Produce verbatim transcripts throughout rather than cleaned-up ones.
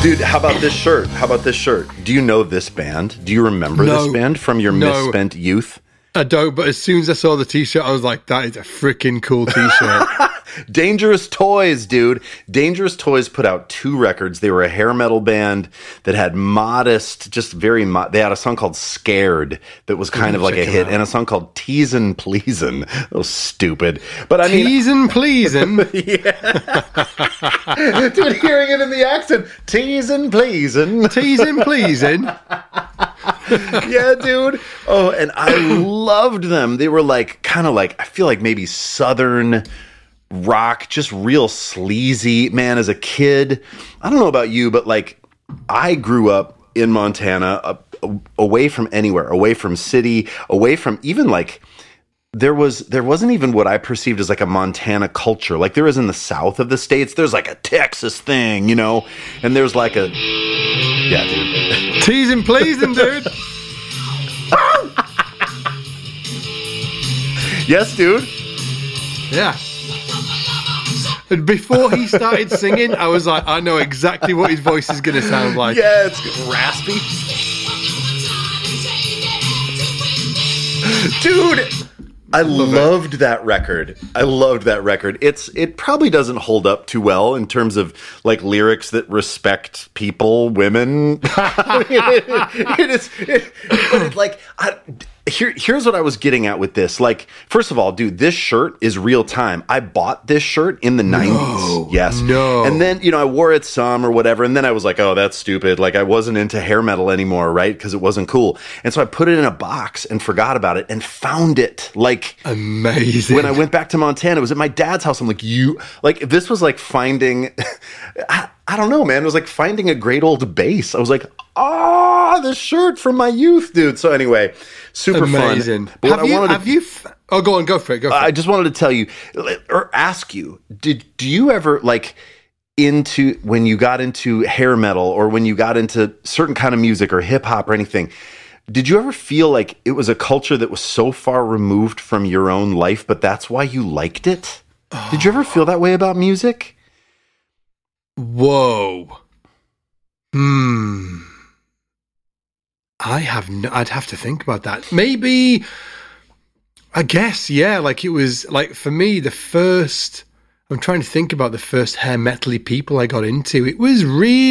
Dude, how about this shirt? How about this shirt? Do you know this band? Do you remember No. this band from your No. misspent youth? I don't, but as soon as I saw the t-shirt, I was like, that is a freaking cool t-shirt. Dangerous Toys, dude. Dangerous Toys put out two records. They were a hair metal band that had modest, just very mo- they had a song called Scared that was kind Ooh, of like a check it hit, out. and a song called Teasin' Pleasin'. That was stupid. But I mean, Teasin' pleasin'. dude, hearing it in the accent, Teasin' Pleasin'. Teasin' pleasin'. Yeah, dude. Oh, and I loved them. They were like, kind of like, I feel like maybe Southern rock, just real sleazy. Man, as a kid, I don't know about you, but like, I grew up in Montana, uh, away from anywhere, away from city, away from even like, there was, there wasn't even what I perceived as like a Montana culture. Like there is in the south of the states, there's like a Texas thing, you know, and there's like a, yeah, dude. Teasin' pleasin', dude. Yes, dude. Yeah. And before he started singing, I was like, I know exactly what his voice is going to sound like. Yeah, it's raspy. Dude, I loved that record. I loved that record. It's it probably doesn't hold up too well in terms of like lyrics that respect people, women. I mean, it, it is, it, but it, like I, here. Here's what I was getting at with this. Like, first of all, dude, this shirt is real time. I bought this shirt in the nineties. Yes, no. And then you know I wore it some or whatever, and then I was like, oh, that's stupid. Like I wasn't into hair metal anymore, right? Because it wasn't cool. And so I put it in a box and forgot about it and found it like. Amazing. When I went back to Montana, it was at my dad's house. I'm like, you, like, this was like finding, I, I don't know, man. It was like finding a great old bass. I was like, ah, oh, the shirt from my youth, dude. So anyway, super Amazing. fun. But Have what I you, wanted to- have you, f- oh, go on, go for it, go for I it. just wanted to tell you, or ask you, did, do you ever, like, into, when you got into hair metal or when you got into certain kind of music or hip hop or anything, did you ever feel like it was a culture that was so far removed from your own life, but that's why you liked it? Oh. Did you ever feel that way about music? Whoa. Hmm. I have no, I'd have to think about that. Maybe, I guess, yeah, like it was, like for me, the first, I'm trying to think about the first hair metal-y people I got into. It was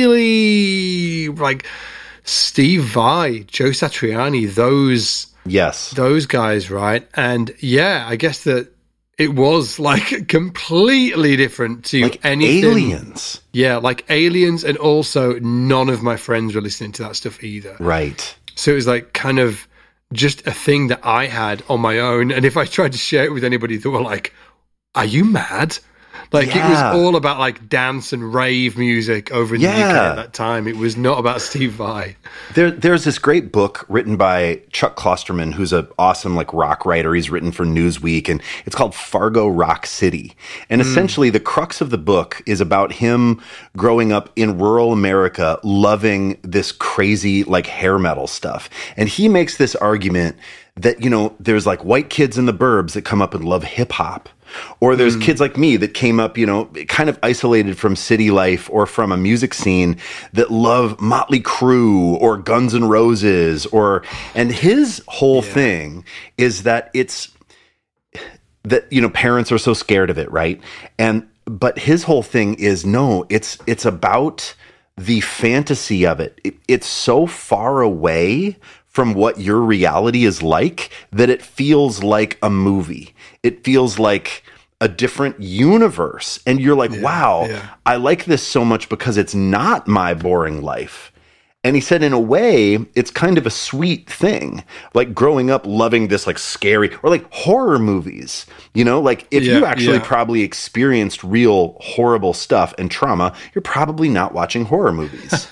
really, like, Steve Vai, Joe Satriani, those yes, those guys, right? And yeah, I guess that it was like completely different to like anything. Aliens. Yeah, like Aliens, and also none of my friends were listening to that stuff either. Right. So it was like kind of just a thing that I had on my own, and if I tried to share it with anybody, they were like, "Are you mad?" Like, yeah. it was all about, like, dance and rave music over in yeah. the U K at that time. It was not about Steve Vai. There, there's this great book written by Chuck Klosterman, who's an awesome, like, rock writer. He's written for Newsweek, and it's called Fargo Rock City. And mm. essentially, the crux of the book is about him growing up in rural America, loving this crazy, like, hair metal stuff. And he makes this argument that, you know, there's, like, white kids in the burbs that come up and love hip-hop. Or there's mm. kids like me that came up, you know, kind of isolated from city life or from a music scene that love Motley Crue or Guns N' Roses or, and his whole yeah. thing is that it's, that, you know, parents are so scared of it, right? And, but his whole thing is, no, it's, it's about the fantasy of it. it it's so far away from what your reality is like that it feels like a movie. It feels like a different universe. And you're like, yeah, wow, yeah. I like this so much because it's not my boring life. And he said, in a way, it's kind of a sweet thing. Like growing up loving this like scary or like horror movies, you know, like if yeah, you actually yeah. probably experienced real horrible stuff and trauma, you're probably not watching horror movies,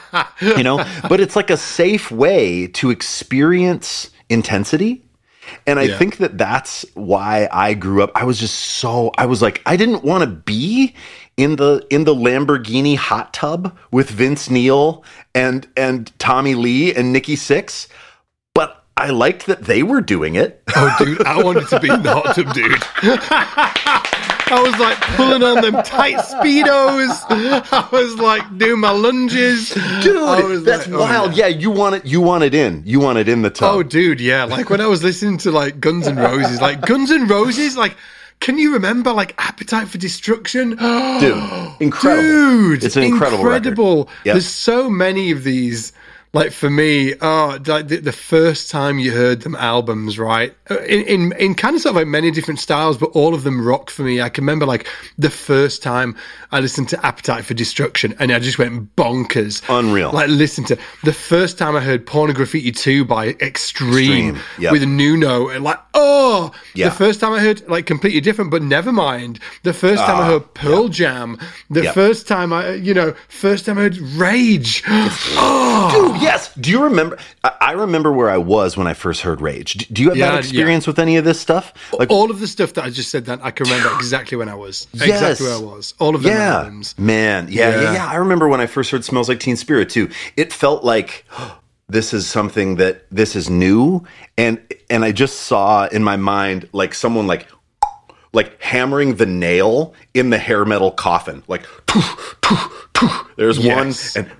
you know, but it's like a safe way to experience intensity. And I yeah. think that that's why I grew up. I was just so, I was like, I didn't want to be in the in the Lamborghini hot tub with Vince Neil and and Tommy Lee and Nikki Sixx, but I liked that they were doing it. Oh, dude, I wanted to be in the hot tub, dude. I was like pulling on them tight Speedos. I was like doing my lunges. Dude, that's like, wild. Oh, yeah. yeah, you want it you want it in. You want it in the tub. Oh, dude, yeah. Like when I was listening to like Guns N' Roses, like Guns N' Roses, like can you remember like Appetite for Destruction? Dude, incredible. Dude, it's an incredible incredible. Yep. There's so many of these. Like for me, oh, like the, the first time you heard them albums, right? In, in in kind of sort of like many different styles, but all of them rock for me. I can remember like the first time I listened to Appetite for Destruction, and I just went bonkers. Unreal. Like listen to the first time I heard Pornography two by Extreme, Extreme. Yep. with Nuno, and like oh, yeah. the first time I heard like completely different, but never mind. The first time uh, I heard Pearl yeah. Jam, the yep. first time I, you know, first time I heard Rage. Oh, dude. Yes. Do you remember? I remember where I was when I first heard Rage. Do you have yeah, that experience yeah. with any of this stuff? Like all of the stuff that I just said, that I can remember exactly when I was. Yes. Exactly where I was. All of them yeah. albums. Man, yeah, yeah, yeah, yeah. I remember when I first heard Smells Like Teen Spirit too. It felt like oh, this is something that this is new, and and I just saw in my mind like someone like like hammering the nail in the hair metal coffin. Like there's yes. one and.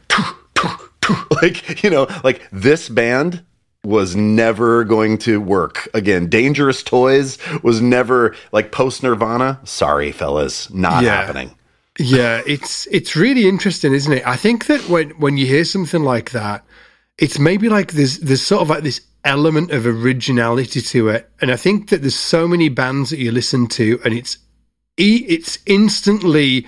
Like, you know, like this band was never going to work again. Dangerous Toys was never like post Nirvana. Sorry, fellas, not yeah. happening. Yeah, it's it's really interesting, isn't it? I think that when when you hear something like that, it's maybe like there's there's sort of like this element of originality to it, and I think that there's so many bands that you listen to, and it's it's instantly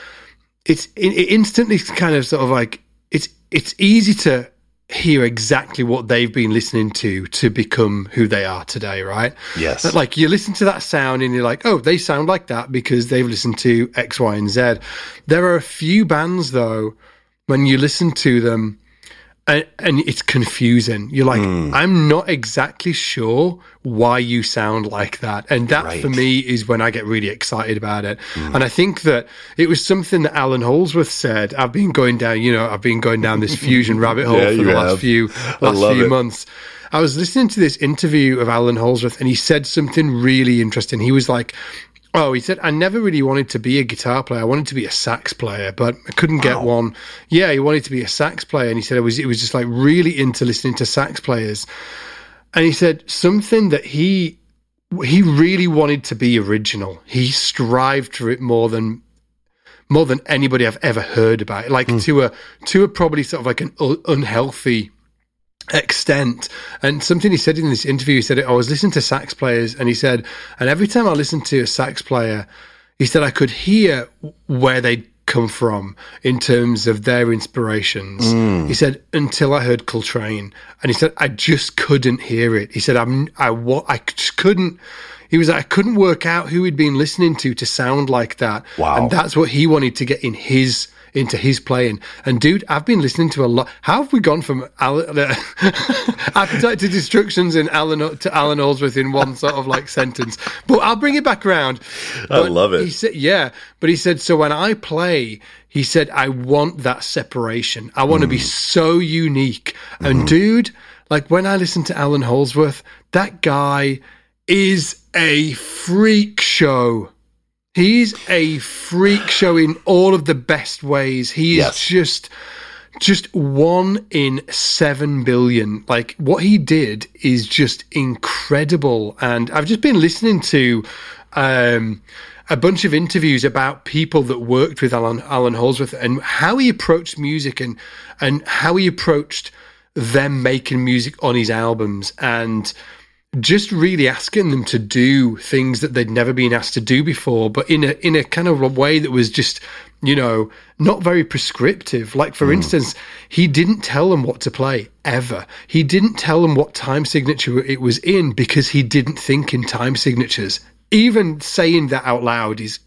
it's it instantly kind of sort of like it's. It's easy to hear exactly what they've been listening to to become who they are today, right? Yes. But like you listen to that sound and you're like, oh, they sound like that because they've listened to X, Y, and Z. There are a few bands, though, when you listen to them, and, and it's confusing. You're like, mm. I'm not exactly sure why you sound like that. And that, right. for me, is when I get really excited about it. Mm. And I think that it was something that Alan Holdsworth said. I've been going down, you know, I've been going down this fusion rabbit hole yeah, for the have. last few, last few months. I was listening to this interview of Alan Holdsworth, and he said something really interesting. He was like, oh, he said, I never really wanted to be a guitar player. I wanted to be a sax player, but I couldn't get wow. one. Yeah, he wanted to be a sax player. And he said it was, it was just like really into listening to sax players. And he said something that he he really wanted to be original. He strived for it more than more than anybody I've ever heard about it. Like mm. to a to a probably sort of like an un- unhealthy extent. And something he said in this interview, he said, I was listening to sax players, and he said, and every time I listened to a sax player, he said I could hear where they'd come from in terms of their inspirations. Mm. He said, until I heard Coltrane, and he said, I just couldn't hear it. He said, I'm, I, I just couldn't, he was like, I couldn't work out who he'd been listening to to sound like that. Wow. And that's what he wanted to get in his into his playing. And dude, I've been listening to a lot. How have we gone from Alan, uh, Appetite to Destructions in Alan to Alan Holdsworth in one sort of like sentence? But I'll bring it back around. I but love it. He said, yeah, but he said, so when I play, he said, I want that separation. I want mm. to be so unique. Mm-hmm. And dude, like when I listen to Alan Holdsworth, that guy is a freak show. He's a freak show in all of the best ways. He is yes. just just one in seven billion. Like what he did is just incredible. And I've just been listening to um, a bunch of interviews about people that worked with Alan Alan Holdsworth and how he approached music and and how he approached them making music on his albums, and just really asking them to do things that they'd never been asked to do before, but in a in a kind of a way that was just, you know, not very prescriptive. Like, for mm. instance, he didn't tell them what to play, ever. He didn't tell them what time signature it was in because he didn't think in time signatures. Even saying that out loud is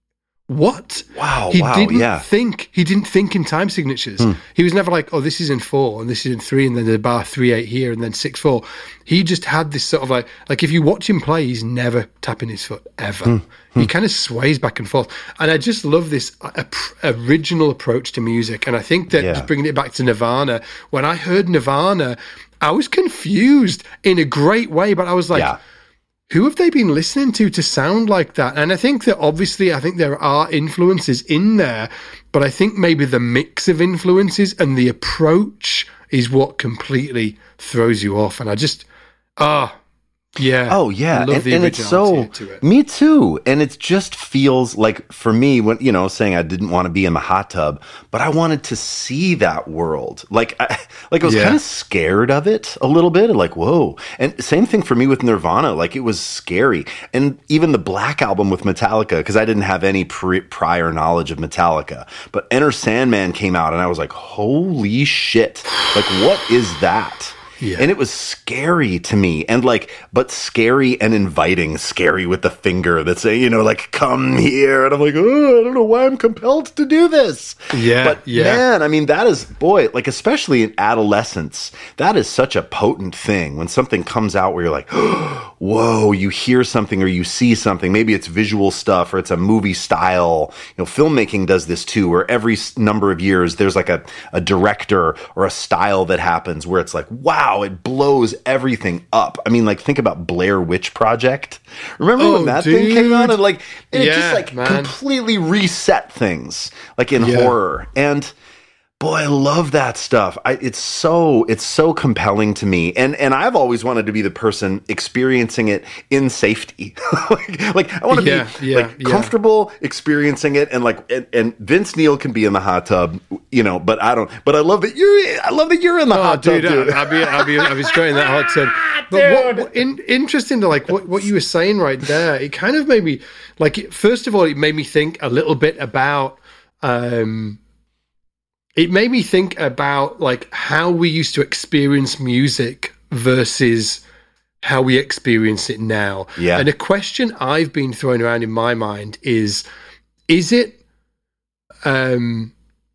what? Wow, he wow, didn't yeah. think he didn't think in time signatures. Hmm. He was never like, oh, this is in four and this is in three, and then the bar three eight here and then six four. He just had this sort of like like if you watch him play, he's never tapping his foot ever. Hmm. He hmm. kind of sways back and forth, and I just love this uh, original approach to music. And I think that yeah. just bringing it back to Nirvana, when I heard Nirvana, I was confused in a great way, but I was like, yeah. who have they been listening to to sound like that? And I think that obviously, I think there are influences in there, but I think maybe the mix of influences and the approach is what completely throws you off. And I just, ah, yeah. Oh, yeah. I love and, the and it's so, to it. Me too. And it just feels like, for me, when, you know, saying I didn't want to be in the hot tub, but I wanted to see that world. Like, I, like I was Yeah. kind of scared of it a little bit. Like, whoa. And same thing for me with Nirvana. Like, it was scary. And even the Black Album with Metallica, because I didn't have any pre- prior knowledge of Metallica. But Enter Sandman came out, and I was like, holy shit. Like, what is that? Yeah. And it was scary to me, and like, but scary and inviting, scary with the finger that's saying, you know, like, come here. And I'm like, oh, I don't know why I'm compelled to do this. Yeah. But yeah. man, I mean, that is, boy, like, especially in adolescence, that is such a potent thing when something comes out where you're like, whoa, you hear something or you see something. Maybe it's visual stuff or it's a movie style. You know, filmmaking does this too, where every number of years there's like a, a director or a style that happens where it's like, wow, it blows everything up. I mean, like, think about Blair Witch Project. Remember Oh, when that dude. thing came out? And like, and it Yeah, just like man. completely reset things, like in Yeah. horror. And boy, I love that stuff. I, it's so it's so compelling to me, and and I've always wanted to be the person experiencing it in safety. like, like I want to Yeah, be yeah, like yeah. comfortable experiencing it, and like and, and Vince Neil can be in the hot tub, you know. But I don't. But I love that you're. I love that you're in the Oh, hot dude, tub, dude. I'd be, I'd be, I'd be straight in that hot tub. But what, what in, interesting to like what, what you were saying right there. It kind of made me like. it- First of all, it made me think a little bit about. Um, it made me think about like how we used to experience music versus how we experience it now. Yeah. And a question I've been throwing around in my mind is: Is it? Um,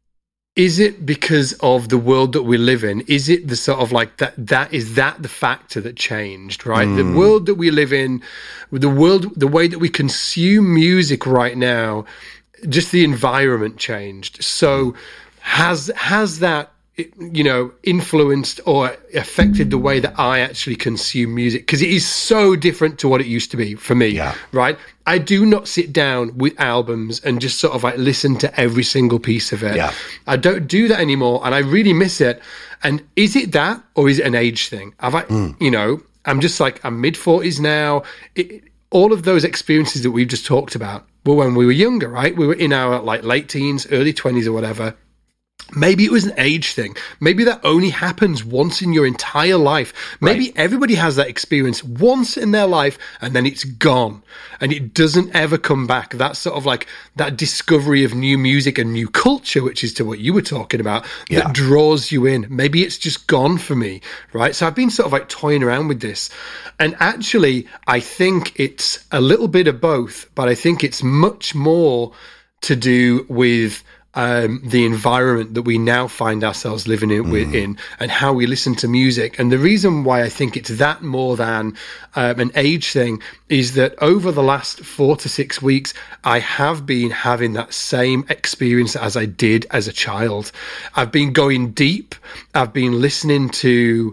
Is it because of the world that we live in? Is it the sort of like that, that is that the factor that changed, right? Mm. The world that we live in, the world, the way that we consume music right now, just the environment changed. So has, has that, you know, influenced or affected the way that I actually consume music? Because it is so different to what it used to be for me, Yeah. right? I do not sit down with albums and just sort of like listen to every single piece of it. Yeah. I don't do that anymore, and I really miss it. And is it that, or is it an age thing? Have I, you know, I'm just like, I'm mid forties now. It, all of those experiences that we've just talked about were when we were younger, right? We were in our like late teens, early twenties or whatever. Maybe it was an age thing. Maybe that only happens once in your entire life. Maybe Right. everybody has that experience once in their life and then it's gone and it doesn't ever come back. That's sort of like that discovery of new music and new culture, which is to what you were talking about, Yeah. that draws you in. Maybe it's just gone for me, right? So I've been sort of like toying around with this. And actually, I think it's a little bit of both, but I think it's much more to do with um, the environment that we now find ourselves living in, Mm. in and how we listen to music. And the reason why I think it's that more than um, an age thing is that over the last four to six weeks, I have been having that same experience as I did as a child. I've been going deep. I've been listening to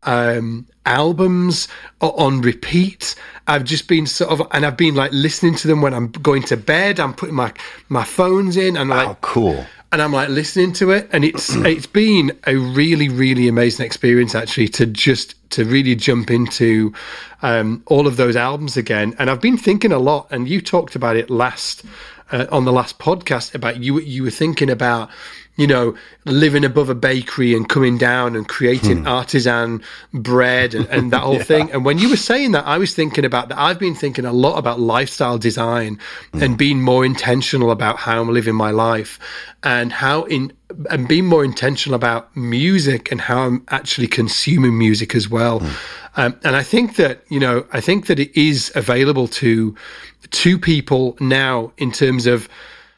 um, albums on repeat. I've just been sort of, and I've been like listening to them when I'm going to bed. I'm putting my my phones in and like, Oh, cool. and I'm like listening to it, and it's it's been a really really amazing experience actually to just to really jump into um, all of those albums again. And I've been thinking a lot, and you talked about it last uh, on the last podcast about you you were thinking about, you know, living above a bakery and coming down and creating Hmm. artisan bread and, and that whole Yeah. thing. And when you were saying that, I was thinking about that. I've been thinking a lot about lifestyle design Hmm. and being more intentional about how I'm living my life and how in and being more intentional about music and how I'm actually consuming music as well. Hmm. Um, and I think that, you know, I think that it is available to to people now in terms of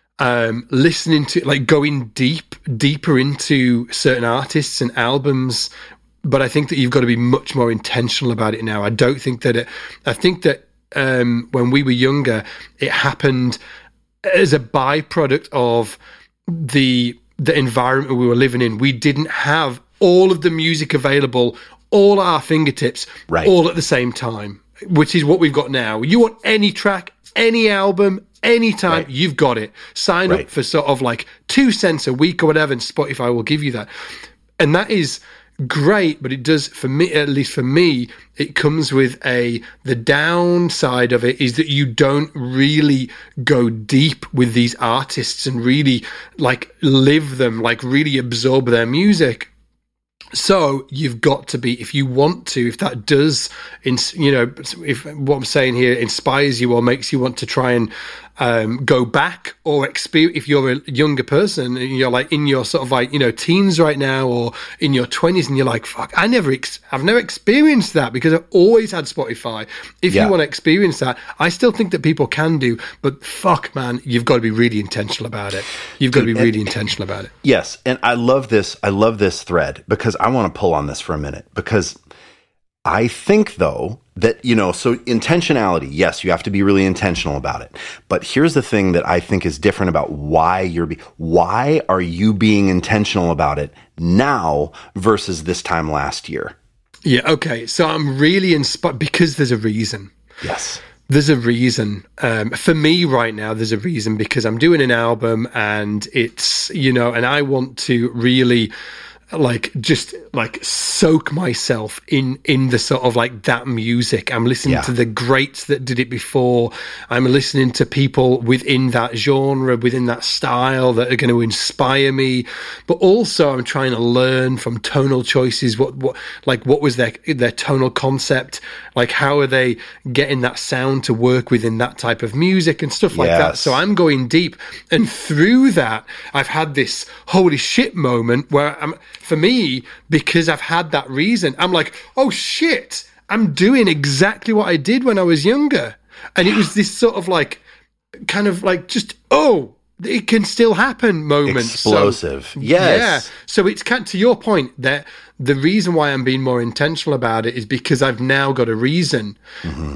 um, listening to, like, going deep, deeper into certain artists and albums. But I think that you've got to be much more intentional about it now. I don't think that it, I think that um, when we were younger, it happened as a byproduct of the, the environment we were living in. We didn't have all of the music available, all at our fingertips, Right. all at the same time. which is what we've got now. You want any track, any album, anytime, right. You've got it. Sign right. up for sort of like two cents a week or whatever, and Spotify will give you that. And that is great, but it does, for me, at least for me, it comes with a, the downside of it is that you don't really go deep with these artists and really like live them, like really absorb their music. So you've got to be, if you want to, if that does, you know, if what I'm saying here inspires you or makes you want to try and um, go back or experience, if you're a younger person and you're like in your sort of like, you know, teens right now or in your twenties and you're like, fuck, I never, ex- I've never experienced that because I've always had Spotify. If yeah. you want to experience that, I still think that people can do, but fuck, man, you've got to be really intentional about it. You've got Dude, to be really and, intentional about it. Yes. And I love this. I love this thread because I want to pull on this for a minute because I think though that, you know, so intentionality, yes, you have to be really intentional about it. But here's the thing that I think is different about why you're, be- why are you being intentional about it now versus this time last year? Yeah. Okay. So I'm really inspired because there's a reason. Yes. There's a reason. Um, for me right now, there's a reason because I'm doing an album and it's, you know, and I want to really like just like soak myself in in the sort of like that music. I'm listening yeah. to the greats that did it before. I'm listening to people within that genre, within that style that are going to inspire me. But also I'm trying to learn from tonal choices. What what like what was their their tonal concept? Like how are they getting that sound to work within that type of music and stuff like yes. that. So I'm going deep, and through that I've had this holy shit moment where I'm. For me, because I've had that reason, I'm like, oh shit, I'm doing exactly what I did when I was younger. And it was this sort of like, kind of like just, oh, it can still happen moment. Explosive. So, yes. Yeah. So it's kind of, to your point that the reason why I'm being more intentional about it is because I've now got a reason. Mm-hmm.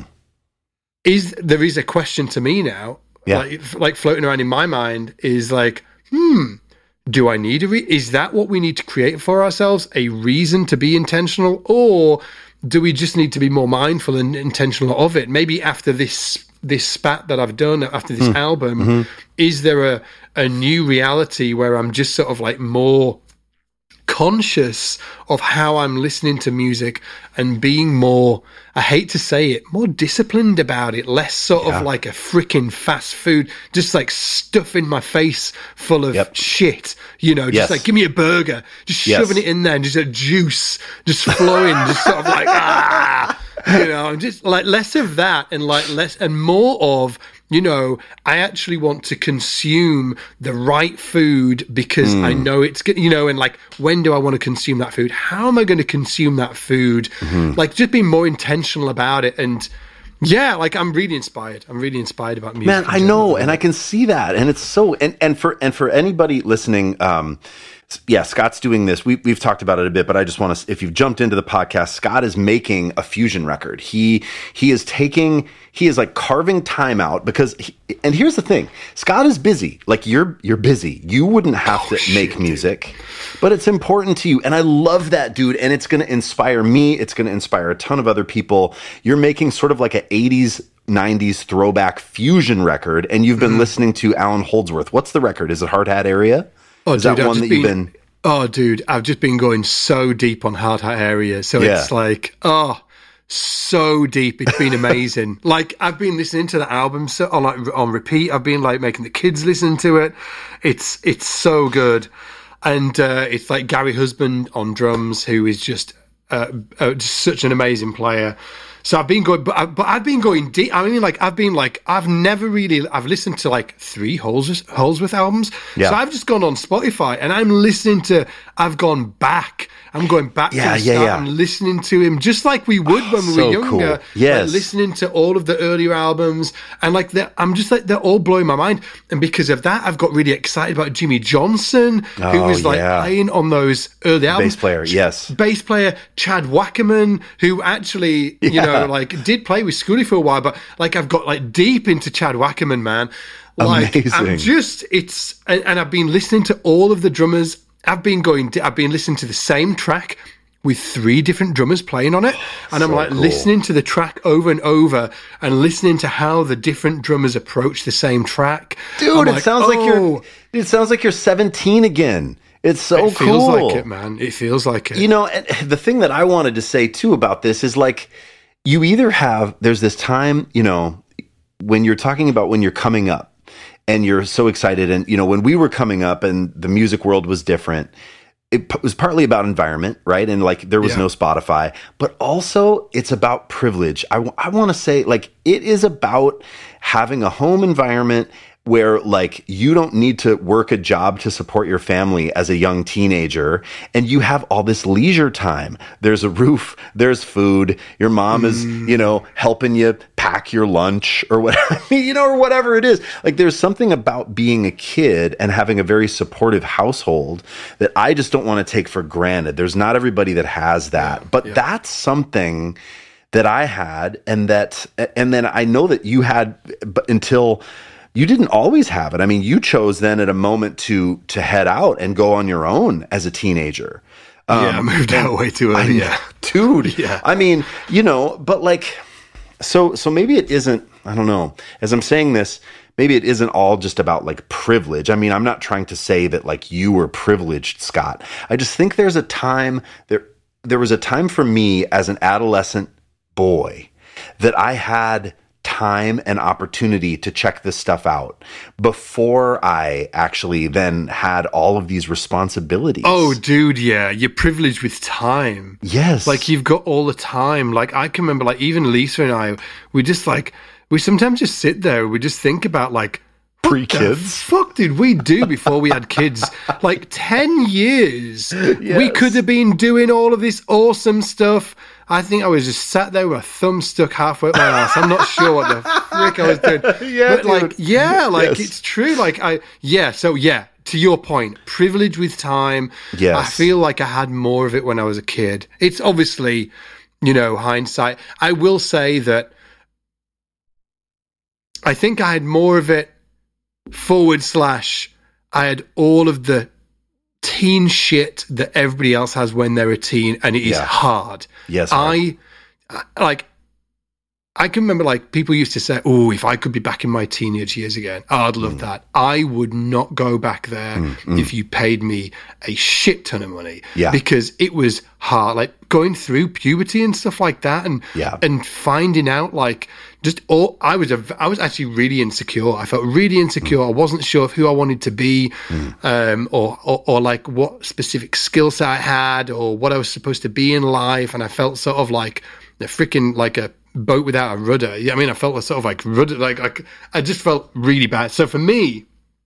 Is there is a question to me now, yeah. like, like floating around in my mind is like, hmm, do I need a re- is that what we need to create for ourselves, a reason to be intentional, or do we just need to be more mindful and intentional of it? Maybe after this this spat that I've done, after this mm. album, mm-hmm. is there a, a new reality where I'm just sort of like more conscious of how I'm listening to music and being more, I hate to say it, more disciplined about it, less sort yeah. of like a freaking fast food, just like stuff in my face full of yep. shit, you know, just yes. like give me a burger, just yes. shoving it in there and just a juice just flowing, just sort of like, ah, you know, just like less of that and like less and more of, you know, I actually want to consume the right food because mm. I know it's good, you know, and like, when do I want to consume that food? How am I going to consume that food? Mm-hmm. Like, just being more intentional about it. And yeah, like, I'm really inspired. I'm really inspired about music. Man, I know, and I can see that. And it's so, and, and for, and for anybody listening, um, yeah, Scott's doing this. We, we've talked about it a bit, but I just want to, if you've jumped into the podcast, Scott is making a fusion record. He, he is taking, he is like carving time out because, he, and here's the thing, Scott is busy. Like you're, you're busy. You wouldn't have oh, to shit, make music, dude. But it's important to you. And I love that, dude. And it's going to inspire me. It's going to inspire a ton of other people. You're making sort of like an eighties, nineties throwback fusion record. And you've been mm-hmm. listening to Alan Holdsworth. What's the record? Is it Hard Hat Area? Oh, is dude, that one that you've been, been? Oh, dude, I've just been going so deep on Hard Hat Area. So yeah. it's like, oh, so deep. It's been amazing. Like, I've been listening to the album so, on like on repeat. I've been like making the kids listen to it. It's it's so good, and uh, it's like Gary Husband on drums, who is just uh, uh, just such an amazing player. So I've been going, but, I, but I've been going deep. I mean, like, I've been like, I've never really, I've listened to like three Holdsworth, Holdsworth albums. Yeah. So I've just gone on Spotify and I'm listening to, I've gone back. I'm going back yeah, to the yeah, start yeah. and listening to him just like we would oh, when we so were younger. Cool. Yes. Like, listening to all of the earlier albums. And like, I'm just like, they're all blowing my mind. And because of that, I've got really excited about Jimmy Johnson, oh, who was like yeah. playing on those early albums. Bass player, yes. Bass player, Chad Wackerman, who actually, yeah. you know, like did play with Scooty for a while, but like I've got like deep into Chad Wackerman, man. Like Amazing. I'm just, it's, and, and I've been listening to all of the drummers. I've been going, I've been listening to the same track with three different drummers playing on it. And I'm So like cool. listening to the track over and over and listening to how the different drummers approach the same track. Dude, I'm it like, sounds like oh, you're it sounds like you're seventeen again. It's so it feels cool. like it, man. It feels like it. You know, and the thing that I wanted to say too about this is like, you either have, there's this time, you know, when you're talking about when you're coming up and you're so excited. And, you know, when we were coming up and the music world was different, it p- was partly about environment, right? And like there was Yeah. no Spotify, but also it's about privilege. I, w- I want to say like it is about having a home environment where like you don't need to work a job to support your family as a young teenager, and you have all this leisure time. There's a roof, there's food, your mom is, you know, helping you pack your lunch or whatever, you know, or whatever it is. Like there's something about being a kid and having a very supportive household that I just don't want to take for granted. There's not everybody that has that, but yeah. that's something that I had, and that, and then I know that you had, but until you didn't always have it. I mean, you chose then at a moment to to head out and go on your own as a teenager. Um, yeah, I moved out way too early. Yeah, dude. Yeah. I mean, you know, but like, so so maybe it isn't. I don't know. As I'm saying this, maybe it isn't all just about like privilege. I mean, I'm not trying to say that like you were privileged, Scott. I just think there's a time there. There was a time for me as an adolescent boy that I had time and opportunity to check this stuff out before I actually then had all of these responsibilities. Oh, dude, yeah. You're privileged with time. yes. Like, you've got all the time. Like, I can remember, like, even Lisa and I, we just, like, we sometimes just sit there, we just think about, like, pre-kids. the fuck did we do before we had kids? Like, ten years. We Yes. could have been doing all of this awesome stuff. I think I was just sat there with a thumb stuck halfway up my ass. I'm not sure what the frick I was doing. Yeah, but like, dude. yeah, like Yes. it's true. Like I, yeah. So yeah, to your point, privilege with time. Yes. I feel like I had more of it when I was a kid. It's obviously, you know, hindsight. I will say that I think I had more of it forward slash I had all of the teen shit that everybody else has when they're a teen, and it is Yeah. hard. Yes. I I- like I can remember like people used to say, oh, if I could be back in my teenage years again, oh, I'd love that. I would not go back there if you paid me a shit ton of money. Yeah. Because it was hard, like going through puberty and stuff like that, and Yeah. and finding out like just all I was a I was actually really insecure. I felt really insecure. I wasn't sure of who I wanted to be, um, or, or or like what specific skill set I had, or what I was supposed to be in life, and I felt sort of like a freaking like a boat without a rudder. I mean, I felt sort of like rudder, like, like I just felt really bad. So for me,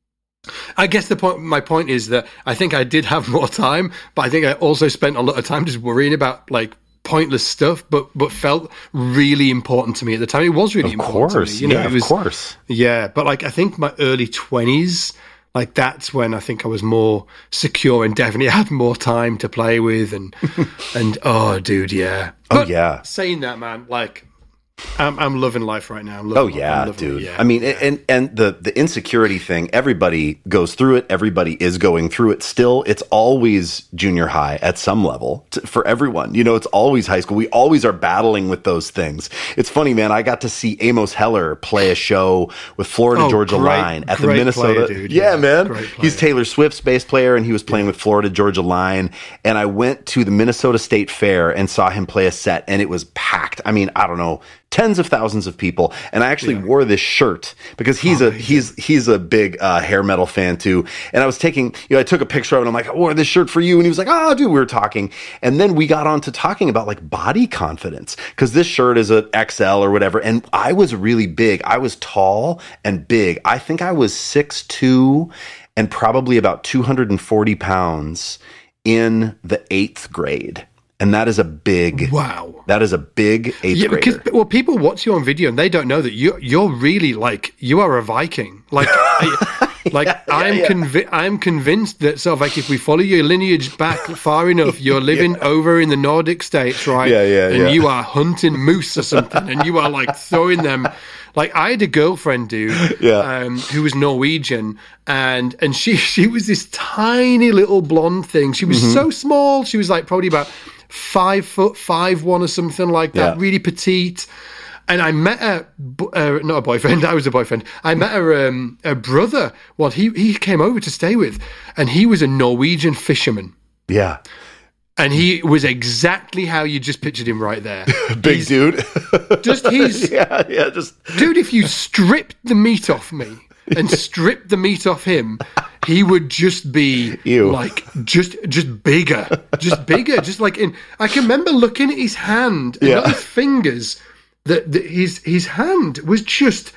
I guess the point, my point is that I think I did have more time, but I think I also spent a lot of time just worrying about like pointless stuff, but but felt really important to me at the time. It was really Of important course. to me. You know, yeah, it was, of course. yeah, but like I think my early twenties, like that's when I think I was more secure and definitely had more time to play with, and and oh, dude, yeah. Oh, But yeah. saying that, man, like I'm I'm loving life right now. I'm Oh loving, yeah, I'm loving dude. it, yeah. I mean, and and the the insecurity thing. Everybody goes through it. Everybody is going through it. Still, it's always junior high at some level t- for everyone. You know, it's always high school. We always are battling with those things. It's funny, man. I got to see Amos Heller play a show with Florida Oh, Georgia great- Line at the great Minnesota. player, dude. Yeah, Yeah, man. great He's player. Taylor Swift's bass player, and he was playing with Florida Georgia Line. And I went to the Minnesota State Fair and saw him play a set, and it was packed. I mean, I don't know, tens of thousands of people. And I actually wore this shirt because he's a he's he's a big uh, hair metal fan too. And I was taking, you know, I took a picture of it. And I'm like, I wore this shirt for you, and he was like, oh, dude, we were talking, and then we got on to talking about like body confidence because this shirt is a X L or whatever, and I was really big. I was tall and big. I think I was six two and probably about two hundred forty pounds in the eighth grade. And that is a big, Wow. that is a big eighth Yeah, grader. because well, people watch you on video and they don't know that you you're really like you are a Viking. Like, I, like I'm yeah. convi- I'm convinced that sort of like if we follow your lineage back far enough, you're living over in the Nordic states, right? Yeah, yeah, and yeah. you are hunting moose or something, and you are like throwing them. Like I had a girlfriend, dude, Yeah. um, who was Norwegian, and and she she was this tiny little blonde thing. She was Mm-hmm. so small. She was like probably about five foot five one or something like that, Yeah. really petite. And I met a, uh, not a boyfriend, I was a boyfriend. I met a, um, a brother, well, he, he came over to stay with, and he was a Norwegian fisherman. Yeah. And he was exactly how you just pictured him right there. Big He's- dude. Just, he's, yeah, yeah, just dude, if you stripped the meat off me and stripped the meat off him, he would just be Ew. like, just just bigger, just bigger, just like in, I can remember looking at his hand and Yeah. not his fingers, that, that his, his hand was just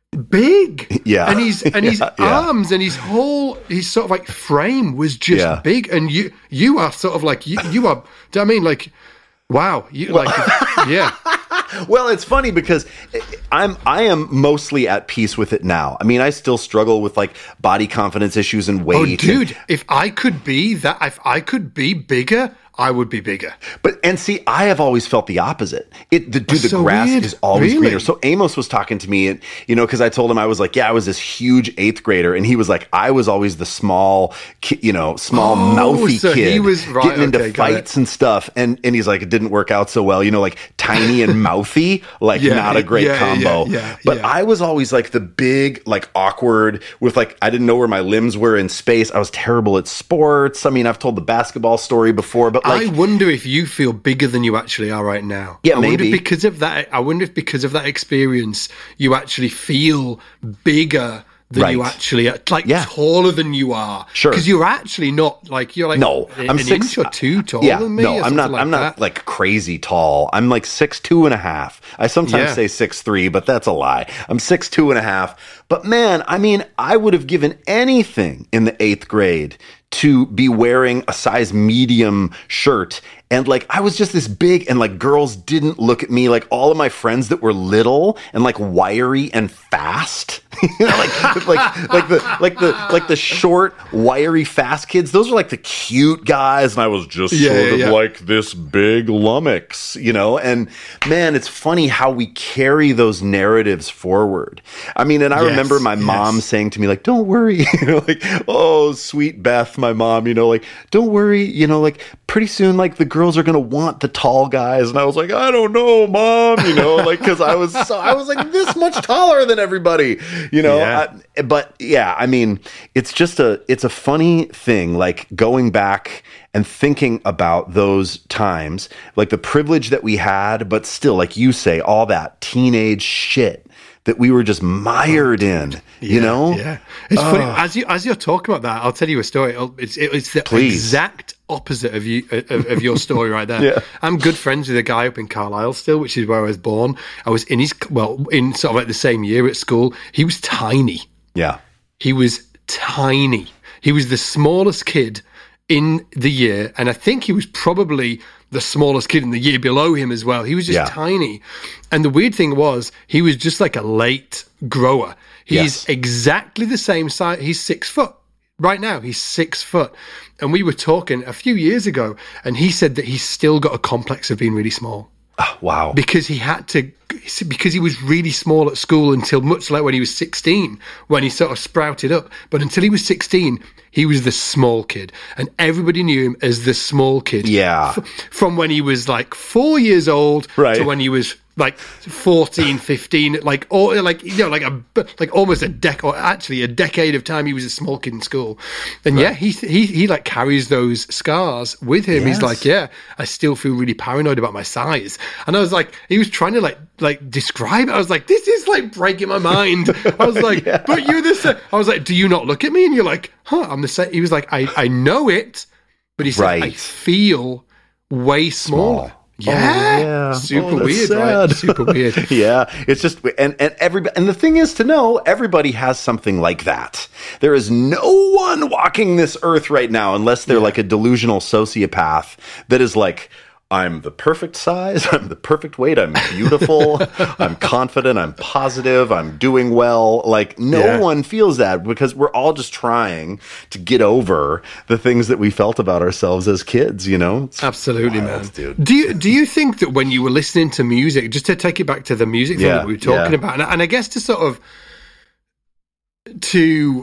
big. Yeah. And his, and his Yeah, yeah. arms and his whole, his sort of like frame was just Yeah. big. And you, you are sort of like, you, you are, do you know what I mean? Like, wow. You like, yeah. Well, it's funny because I'm I am mostly at peace with it now. I mean, I still struggle with like body confidence issues and weight. Oh, and- dude, if I could be that, if I could be bigger, I would be bigger. But and see, I have always felt the opposite. It the dude, the so grass weird. is always Really? greener. So Amos was talking to me, and you know, because I told him I was like, yeah, I was this huge eighth grader, and he was like, I was always the small, ki- you know, small Oh, mouthy so he kid, was- right, getting into okay, got it. fights and stuff. And and he's like, it didn't work out so well, you know, like tiny and mouthy, like Yeah, not a great yeah, combo. yeah, yeah, but yeah. I was always like the big, like awkward with like I didn't know where my limbs were in space. I was terrible at sports. I mean, I've told the basketball story before, but like. I wonder if you feel bigger than you actually are right now. Yeah, I wonder maybe. if because of that. I wonder if because of that experience, you actually feel bigger than you Right. actually are, like Yeah. taller than you are. Sure. because you're actually not like you're like No, an, I'm an six- inch or two taller Yeah, than me. no, or I'm not. something like I'm not that. like crazy tall. I'm like six two and a half. I sometimes Yeah. say six three, but that's a lie. I'm six two and a half. But man, I mean, I would have given anything in the eighth grade to be wearing a size medium shirt. And like, I was just this big, and like, girls didn't look at me. Like, all of my friends that were little and like wiry and fast, you know, like, like, like the, like the, like the short, wiry, fast kids. Those are like the cute guys. And I was just Yeah, sort yeah, of yeah. like this big lummox, you know? And man, it's funny how we carry those narratives forward. I mean, and I Yes, remember my mom yes. saying to me, like, don't worry, you know, like, oh, sweet Beth, my mom, you know, like, don't worry, you know, like, pretty soon, like, the girls are going to want the tall guys. And I was like, I don't know, mom, you know, like, cause I was so, I was like this much taller than everybody, you know? Yeah. I, but yeah, I mean, it's just a, it's a funny thing, like going back and thinking about those times, like the privilege that we had, but still, like you say, all that teenage shit that we were just mired in, you Yeah, know? Yeah, it's funny as you as you're talking about that. I'll tell you a story. It'll- It's it, it's the Please. exact opposite of you of, of your story right there. Yeah. I'm good friends with a guy up in Carlisle still, which is where I was born. I was in his well in sort of like the same year at school. He was tiny. Yeah. He was tiny. He was the smallest kid in the year, and I think he was probably the smallest kid in the year below him as well. He was just Yeah. tiny. And the weird thing was, he was just like a late grower. He's Yes. exactly the same size. He's six foot. Right now, he's six foot. And we were talking a few years ago, and he said that he's still got a complex of being really small. Oh, wow. Because he had to, because he was really small at school until much like when he was sixteen, when he sort of sprouted up. But until he was sixteen, he was the small kid, and everybody knew him as the small kid. Yeah. F- from when he was like four years old Right. to when he was like fourteen, fifteen, like or like you know, like a like almost a dec or actually a decade of time he was a small kid in school. And yeah, he he he like carries those scars with him. He's Yes. like, yeah, I still feel really paranoid about my size. And I was like, he was trying to like like describe it. I was like, this is like breaking my mind. I was like, but you're the same. I was like, do you not look at me? And you're like, huh, I'm the same. He was like, I, I know it, but he said, I Right. feel way smaller. Small. Yeah. Oh, yeah. Super Oh, that's weird, right? sad. Super weird. Yeah, it's just and and every and the thing is to know everybody has something like that. There is no one walking this earth right now unless they're like a delusional sociopath that is like, I'm the perfect size, I'm the perfect weight, I'm beautiful, I'm confident, I'm positive, I'm doing well. Like no Yeah. one feels that because we're all just trying to get over the things that we felt about ourselves as kids, you know? It's Absolutely, wild, man. dude. Do you do you think that when you were listening to music, just to take it back to the music thing Yeah, that we were talking yeah. about, and, and I guess to sort of to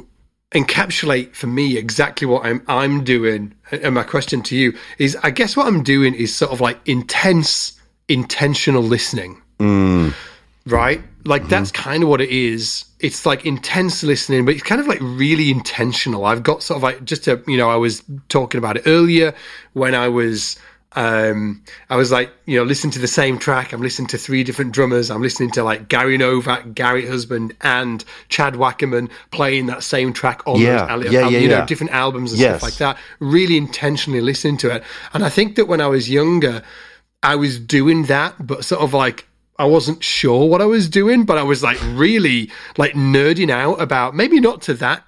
encapsulate for me exactly what I'm I'm doing. And my question to you is, I guess what I'm doing is sort of like intense, intentional listening, Mm. right? Like Mm-hmm. that's kind of what it is. It's like intense listening, but it's kind of like really intentional. I've got sort of like just a, you know, I was talking about it earlier when I was, um, I was like, you know, listening to the same track. I'm listening to three different drummers. I'm listening to like Gary Novak, Gary Husband, and Chad Wackerman playing that same track on Yeah. those, Yeah, al- yeah, you know, yeah. different albums and Yes. stuff like that. Really intentionally listening to it. And I think that when I was younger, I was doing that, but sort of like, I wasn't sure what I was doing, but I was like really like nerding out about, maybe not to that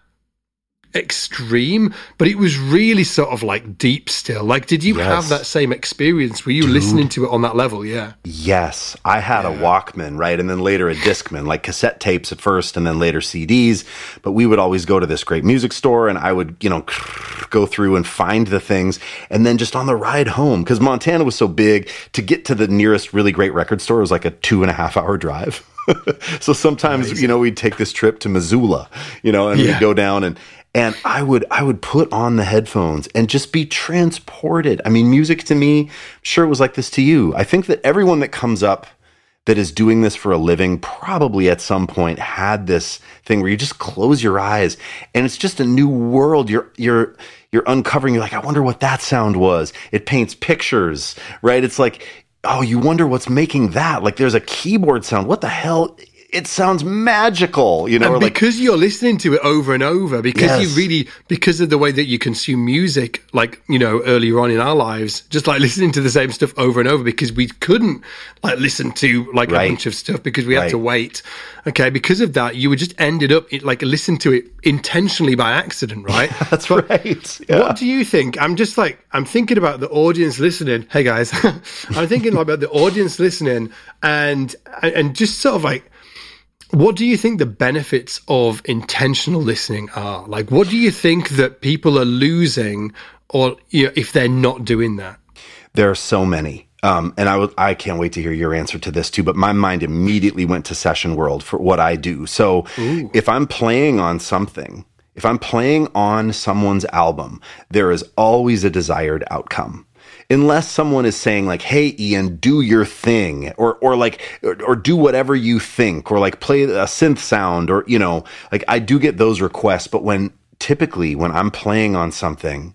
extreme, but it was really sort of like deep still. Like, did you Yes. have that same experience? Were you Dude. listening to it on that level? Yeah. Yes, I had a Walkman, right? And then later a Discman, like cassette tapes at first and then later C Ds. But we would always go to this great music store and I would, you know, go through and find the things. And then just on the ride home, because Montana was so big, to get to the nearest really great record store was like a two and a half hour drive. So sometimes, Amazing. you know, we'd take this trip to Missoula, you know, and Yeah. we'd go down and and I would I would put on the headphones and just be transported. I mean, music to me, I'm sure it was like this to you. I think that everyone that comes up that is doing this for a living probably at some point had this thing where you just close your eyes and it's just a new world. You're you're you're uncovering. You're like, I wonder what that sound was. It paints pictures, right? It's like, oh, you wonder what's making that. Like, there's a keyboard sound. What the hell? It sounds magical, you know. And or like, because you're listening to it over and over, because Yes. you really, because of the way that you consume music, like, you know, earlier on in our lives, just like listening to the same stuff over and over, because we couldn't like listen to like Right. a bunch of stuff because we had Right. to wait. Okay. Because of that, you would just ended up it, like listen to it intentionally by accident, right? that's But right. Yeah. What do you think? I'm just like, I'm thinking about the audience listening. Hey guys, I'm thinking about the audience listening and, and just sort of like, what do you think the benefits of intentional listening are? Like, what do you think that people are losing, or you know, if they're not doing that? There are so many. Um, and I would, I can't wait to hear your answer to this too, but my mind immediately went to Session World for what I do. So Ooh. if I'm playing on something, if I'm playing on someone's album, there is always a desired outcome. Unless someone is saying like, hey, Ian, do your thing, or, or like, or, or do whatever you think, or like play a synth sound, or, you know, like I do get those requests. But when typically when I'm playing on something,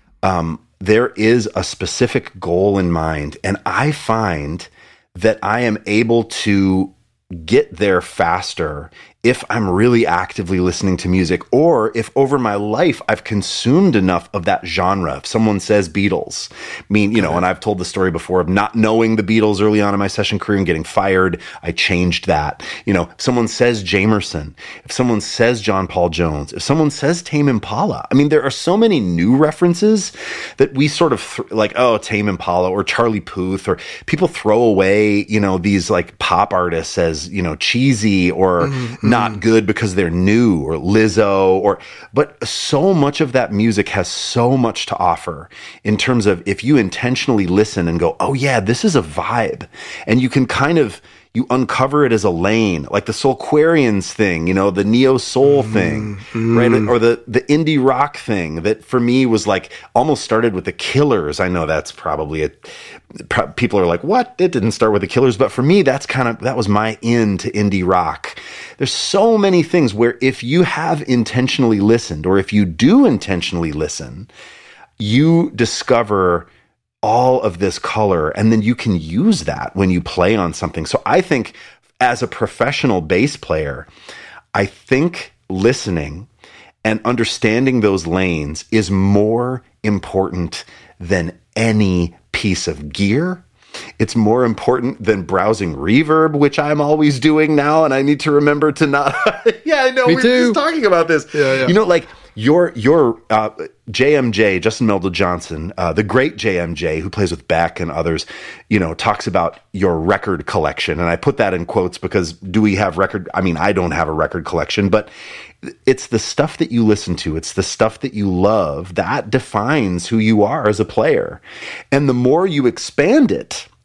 um, there is a specific goal in mind. And I find that I am able to get there faster if I'm really actively listening to music, or if over my life I've consumed enough of that genre. If someone says Beatles, I mean, you know, and I've told the story before of not knowing the Beatles early on in my session career and getting fired. I changed that. You know, if someone says Jamerson, if someone says John Paul Jones, if someone says Tame Impala, I mean, there are so many new references that we sort of th- like, oh, Tame Impala or Charlie Puth, or people throw away, you know, these like pop artists as, you know, cheesy or mm-hmm. not good because they're new, or Lizzo, or, but so much of that music has so much to offer in terms of if you intentionally listen and go, oh yeah, this is a vibe, and you can kind of, you uncover it as a lane, like the Soulquarians thing, you know, the neo soul mm, thing, mm. right? Or the, the indie rock thing that for me was like almost started with the Killers. I know that's probably a, people are like, what? It didn't start with the Killers. But for me, that's kind of, that was my in to indie rock. There's so many things where if you have intentionally listened, or if you do intentionally listen, you discover all of this color, and then you can use that when you play on something. So I think as a professional bass player, I think listening and understanding those lanes is more important than any piece of gear. It's more important than browsing Reverb, which I'm always doing now, and I need to remember to not. yeah, I know. Me we too. were just talking about this. Yeah, yeah. You know, like your your uh, J M J, Justin Meldal Johnson, uh, the great J M J, who plays with Beck and others, you know, talks about your record collection, and I put that in quotes because do we have record? I mean, I don't have a record collection, but it's the stuff that you listen to. It's the stuff that you love that defines who you are as a player. And the more you expand it,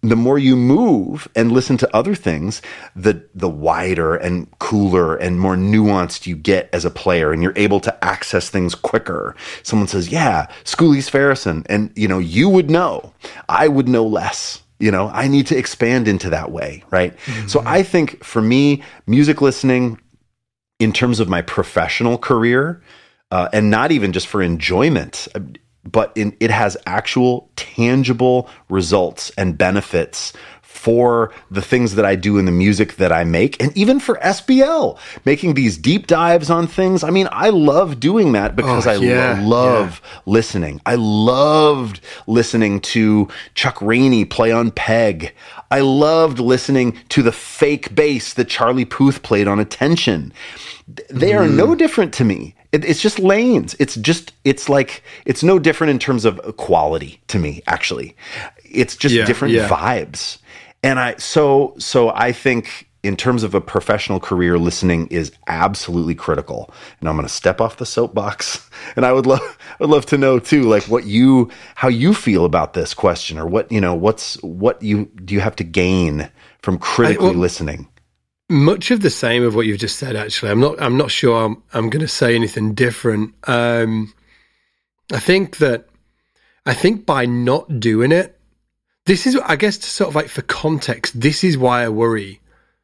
the more you move and listen to other things, the the wider and cooler and more nuanced you get as a player, and you're able to access things quicker. Someone says, yeah, Schoolies Farrison, and you know, you would know, I would know less. You know, I need to expand into that way, right? Mm-hmm. So I think for me, music listening in terms of my professional career, uh, and not even just for enjoyment, but in, it has actual tangible results and benefits for the things that I do in the music that I make, and even for S B L, making these deep dives on things. I mean, I love doing that because oh, yeah, I lo- love yeah. listening. I loved listening to Chuck Rainey play on Peg. I loved listening to the fake bass that Charlie Puth played on Attention. They are mm. no different to me. It, it's just lanes. It's just, it's like, it's no different in terms of quality to me, actually. It's just yeah, different yeah. vibes. And I, so, so I think in terms of a professional career, listening is absolutely critical. And I'm going to step off the soapbox, and I would love, I'd love to know too, like what you, how you feel about this question, or what, you know, what's, what you, do you have to gain from critically I, well, listening? Much of the same of what you've just said, actually. I'm not, I'm not sure I'm, I'm going to say anything different. Um, I think that, I think by not doing it, this is, I guess, to sort of like for context, this is why I worry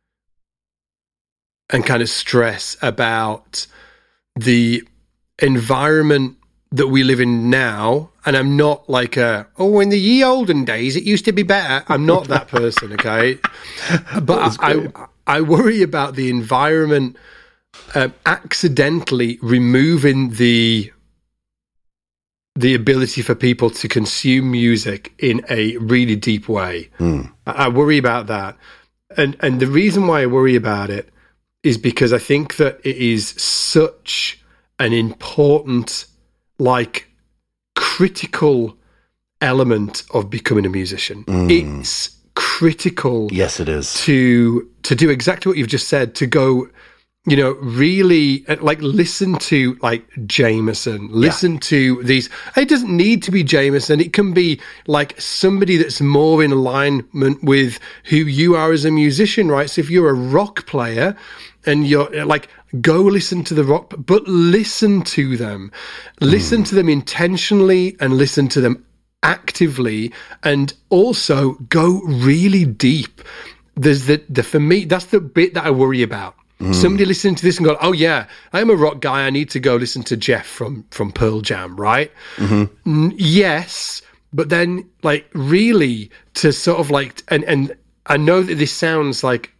and kind of stress about the environment that we live in now. And I'm not like a, oh, in the ye olden days, it used to be better. I'm not that person, okay? But I, I, I worry about the environment uh, accidentally removing the the ability for people to consume music in a really deep way. Mm. I, I worry about that. And and the reason why I worry about it is because I think that it is such an important, like, critical element of becoming a musician. Mm. It's critical. Yes, it is. To, to do exactly what you've just said, to go, you know, really, like, listen to, like, Jameson, listen yeah. to these. It doesn't need to be Jameson. It can be, like, somebody that's more in alignment with who you are as a musician, right? So if you're a rock player and you're, like, go listen to the rock, but listen to them. Listen mm. to them intentionally and listen to them actively, and also go really deep. There's the, the for me, that's the bit that I worry about. Mm. Somebody listening to this and go, oh yeah, I'm a rock guy, I need to go listen to Jeff from, from Pearl Jam, right? Mm-hmm. N- yes, but then, like, really to sort of like, and, and I know that this sounds like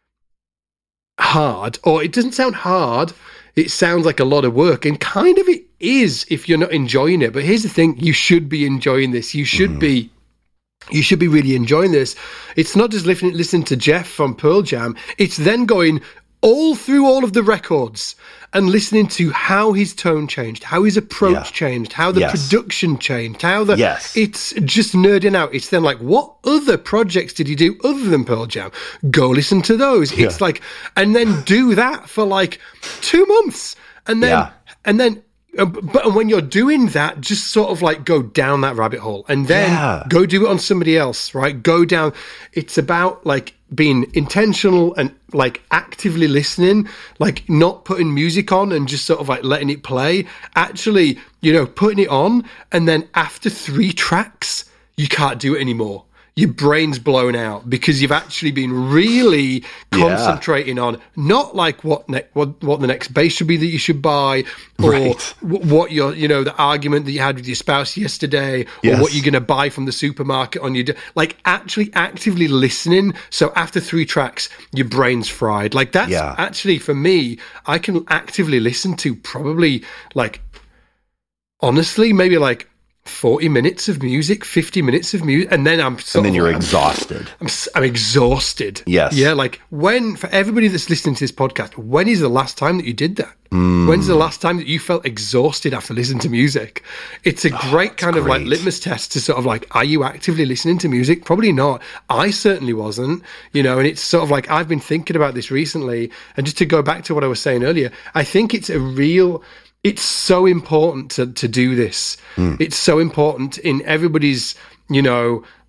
hard, or it doesn't sound hard, it sounds like a lot of work, and kind of it is if you're not enjoying it. But here's the thing, you should be enjoying this. You should mm. be You should be really enjoying this. It's not just listening, listening to Jeff from Pearl Jam. It's then going all through all of the records and listening to how his tone changed, how his approach yeah. changed, how the yes. production changed, how the... Yes. It's just nerding out. It's then like, what other projects did he do other than Pearl Jam? Go listen to those. Yeah. It's like... And then do that for like two months. And then... Yeah. And then... But when you're doing that, just sort of like go down that rabbit hole, and then yeah. go do it on somebody else, right? Go down. It's about like being intentional and like actively listening, like not putting music on and just sort of like letting it play. Actually, you know, putting it on, and then after three tracks, you can't do it anymore. Your brain's blown out because you've actually been really concentrating yeah. on not like what, ne- what what the next bass should be that you should buy, or right. w- what your, you know, the argument that you had with your spouse yesterday, yes. or what you're going to buy from the supermarket on your d- like actually actively listening. So after three tracks, your brain's fried. Like that's yeah. actually for me, I can actively listen to probably like honestly maybe like forty minutes of music, fifty minutes of music, and then I'm sort and then of, you're I'm, exhausted. I'm, I'm exhausted. Yes. Yeah, like when, for everybody that's listening to this podcast, when is the last time that you did that? Mm. When's the last time that you felt exhausted after listening to music? It's a great oh, kind great. of like litmus test to sort of like, are you actively listening to music? Probably not. I certainly wasn't, you know, and it's sort of like, I've been thinking about this recently, and just to go back to what I was saying earlier, I think it's a real... It's so important to, to do this. Mm. It's so important in everybody's, you know,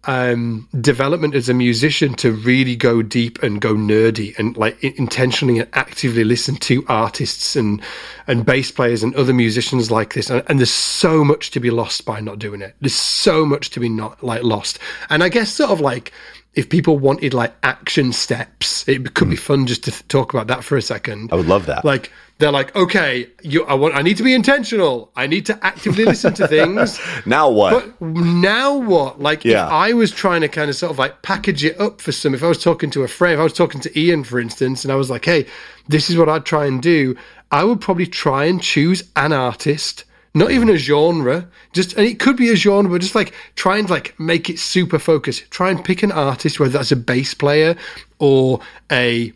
um, development as a musician to really go deep and go nerdy and like intentionally and actively listen to artists and and bass players and other musicians like this. And, and there's so much to be lost by not doing it. There's so much to be not like lost. And I guess sort of like if people wanted like action steps, it could mm. be fun just to th- talk about that for a second. I would love that. Like they're like, okay, you, I want, I need to be intentional. I need to actively listen to things. Now what? But now what? Like yeah. if I was trying to kind of sort of like package it up for some, if I was talking to a friend, if I was talking to Ian, for instance, and I was like, hey, this is what I'd try and do, I would probably try and choose an artist. Not even a genre, just, and it could be a genre, but just like try and like make it super focused. Try and pick an artist, whether that's a bass player or a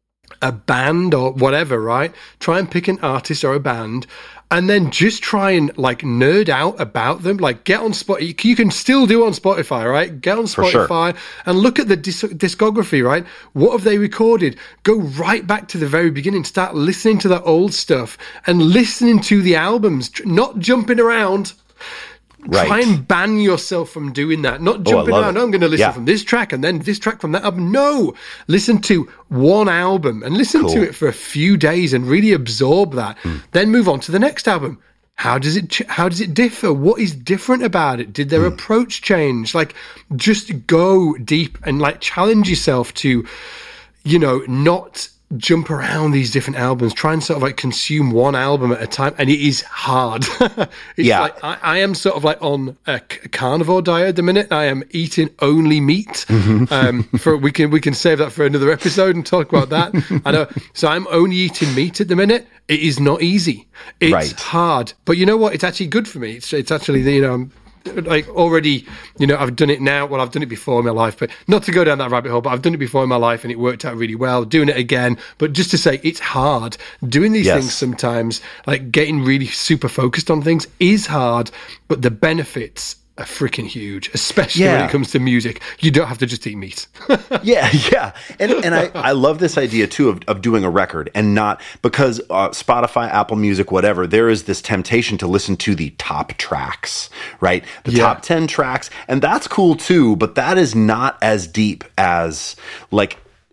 a band or whatever, right? Try and pick an artist or a band, and then just try and like nerd out about them. Like get on Spotify. You can still do on Spotify, right? Get on Spotify sure. and look at the disc- discography, right? What have they recorded? Go right back to the very beginning. Start listening to the old stuff and listening to the albums, not jumping around. Right. Try and ban yourself from doing that. Not jumping oh, around. Oh, I'm going to listen yeah. from this track and then this track from that album. No, listen to one album and listen cool. to it for a few days and really absorb that. Mm. Then move on to the next album. How does it? Ch- how does it differ? What is different about it? Did their mm. approach change? Like, just go deep and like challenge yourself to, you know, not jump around these different albums, try and sort of like consume one album at a time, and it is hard. it's yeah. like I, I am sort of like on a c- carnivore diet at the minute. I am eating only meat. Mm-hmm. Um, for we can we can save that for another episode and talk about that. I know. So I'm only eating meat at the minute. It is not easy. It's right. hard, but you know what? It's actually good for me. It's it's actually you know. I'm, like already, you know, I've done it now. Well, I've done it before in my life, but not to go down that rabbit hole, but I've done it before in my life and it worked out really well. Doing it again, but just to say it's hard. Doing these yes. things sometimes, like getting really super focused on things is hard, but the benefits are freaking huge, especially yeah. when it comes to music. You don't have to just eat meat. yeah, yeah. And and I, I love this idea, too, of, of doing a record and not, because uh, Spotify, Apple Music, whatever, there is this temptation to listen to the top tracks, right? The yeah. top ten tracks. And that's cool, too, but that is not as deep as, like,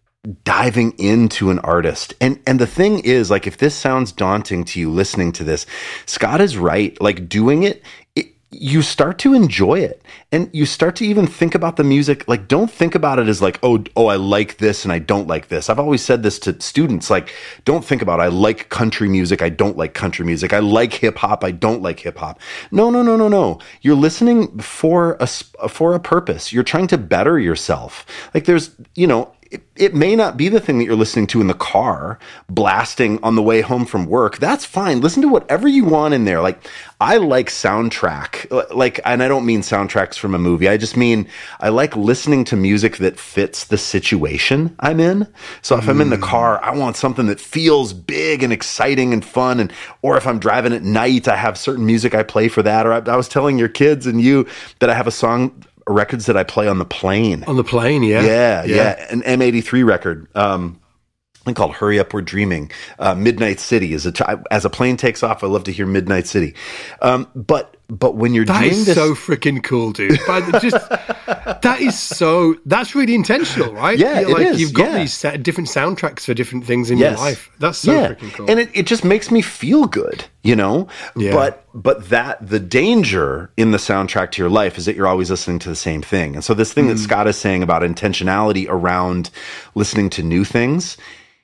diving into an artist. And and the thing is, like, if this sounds daunting to you listening to this, Scott is right. Like, doing it, it you start to enjoy it, and you start to even think about the music. Like, don't think about it as like, oh, oh, I like this and I don't like this. I've always said this to students, like, don't think about, I like country music, I don't like country music. I like hip hop, I don't like hip hop. No, no, no, no, no. You're listening for a, for a purpose. You're trying to better yourself. Like, there's, you know, It, it may not be the thing that you're listening to in the car, blasting on the way home from work. That's fine. Listen to whatever you want in there. Like, I like soundtrack, like, and I don't mean soundtracks from a movie. I just mean I like listening to music that fits the situation I'm in. So if mm. I'm in the car, I want something that feels big and exciting and fun. And or if I'm driving at night, I have certain music I play for that. Or I, I was telling your kids and you that I have a song. Records that I play on the plane. On the plane, yeah. Yeah, yeah. yeah. An M eighty-three record um, called Hurry Up, We're Dreaming. Uh, Midnight City. Is a t- as a plane takes off, I love to hear Midnight City. Um, but but when you're that doing is this... so freaking cool, dude. But just that is so... That's really intentional, right? Yeah, You're, like, it is. You've got yeah. these set, different soundtracks for different things in yes. your life. That's so yeah. freaking cool. And it, it just makes me feel good, you know? Yeah. But but that the danger in the soundtrack to your life is that you're always listening to the same thing. And so this thing mm. that Scott is saying about intentionality around listening to new things,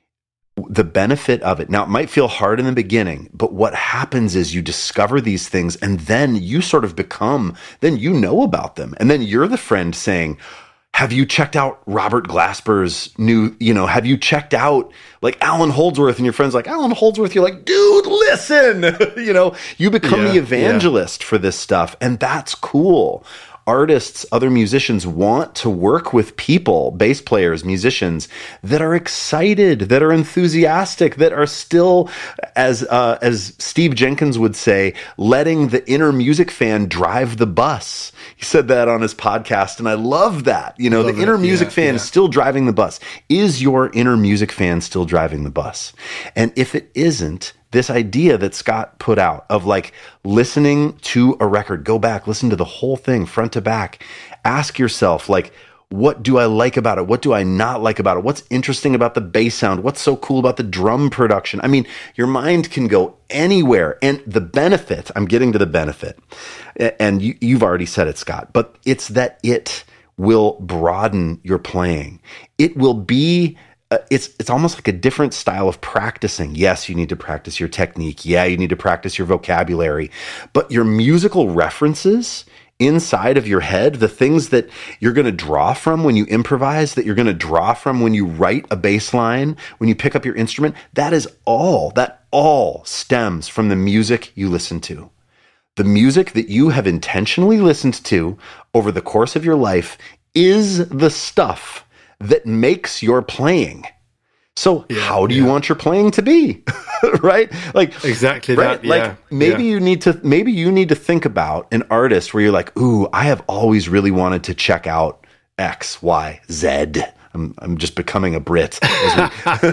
the benefit of it. Now, it might feel hard in the beginning, but what happens is you discover these things and then you sort of become, then you know about them. And then you're the friend saying, have you checked out Robert Glasper's new, you know, have you checked out like Alan Holdsworth? And your friend's like, Alan Holdsworth, you're like, dude, listen, you know, you become yeah, the evangelist yeah. for this stuff. And that's cool. Artists, other musicians want to work with people, bass players, musicians that are excited, that are enthusiastic, that are still, as uh, as Steve Jenkins would say, letting the inner music fan drive the bus. He said that on his podcast, and I love that. You know, love the inner it. music yeah, fan yeah. is still driving the bus. Is your inner music fan still driving the bus? And if it isn't, this idea that Scott put out of like listening to a record, go back, listen to the whole thing front to back, ask yourself like, what do I like about it? What do I not like about it? What's interesting about the bass sound? What's so cool about the drum production? I mean, your mind can go anywhere. And the benefit, I'm getting to the benefit, and you, you've already said it, Scott, but it's that it will broaden your playing. It will be, uh, it's, it's almost like a different style of practicing. Yes, you need to practice your technique. Yeah, you need to practice your vocabulary, but your musical references inside of your head, the things that you're going to draw from when you improvise, that you're going to draw from when you write a bass line, when you pick up your instrument, that is all, that all stems from the music you listen to. The music that you have intentionally listened to over the course of your life is the stuff that makes your playing. So yeah, how do you yeah. want your playing to be? Right? Like exactly right? that. Yeah. Like maybe yeah. you need to maybe you need to think about an artist where you're like, ooh, I have always really wanted to check out X, Y, Z. I'm I'm just becoming a Brit. As we,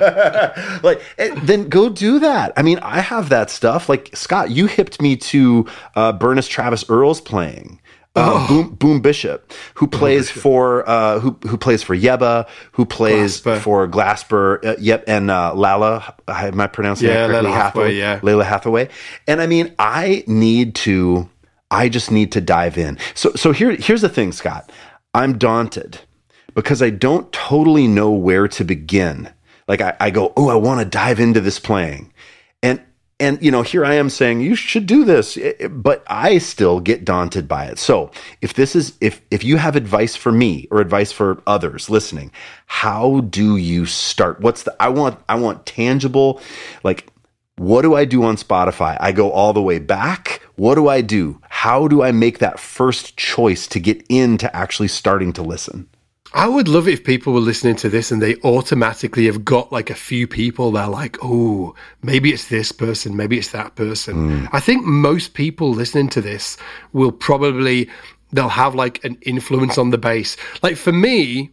like then go do that. I mean, I have that stuff. Like Scott, you hipped me to uh, Bernice Travis Earl's playing. Uh, oh. Boom, Boom Bishop, who plays Bishop. for uh, who who plays for Yebba, who plays Glasper. for Glasper, uh, yep, and uh, Lala. Am I pronouncing yeah, that correctly? Layla Hathaway, yeah, Layla Hathaway. And I mean, I need to. I just need to dive in. So so here here's the thing, Scott. I'm daunted because I don't totally know where to begin. Like I, I go, oh, I want to dive into this playing, and. And, you know, here I am saying, you should do this, but I still get daunted by it. So if this is, if, if you have advice for me or advice for others listening, how do you start? What's the, I want, I want tangible, like, what do I do on Spotify? I go all the way back. What do I do? How do I make that first choice to get into actually starting to listen? I would love it if people were listening to this and they automatically have got like a few people they're like, oh, maybe it's this person, maybe it's that person. Mm. I think most people listening to this will probably, they'll have like an influence on the bass. Like for me,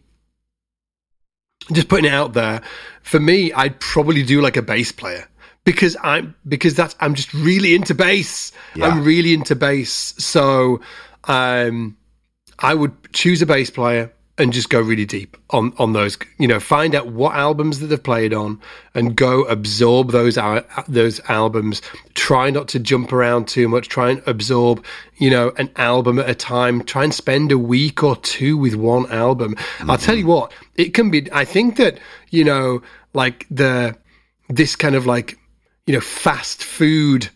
just putting it out there, for me, I'd probably do like a bass player. Because I'm because that's I'm just really into bass. Yeah. I'm really into bass. So um, I would choose a bass player and just go really deep on, on those, you know, find out what albums that they've played on and go absorb those uh, those albums. Try not to jump around too much. Try and absorb, you know, an album at a time. Try and spend a week or two with one album. Mm-hmm. I'll tell you what, it can be, I think that, you know, like the, this kind of like, you know, fast food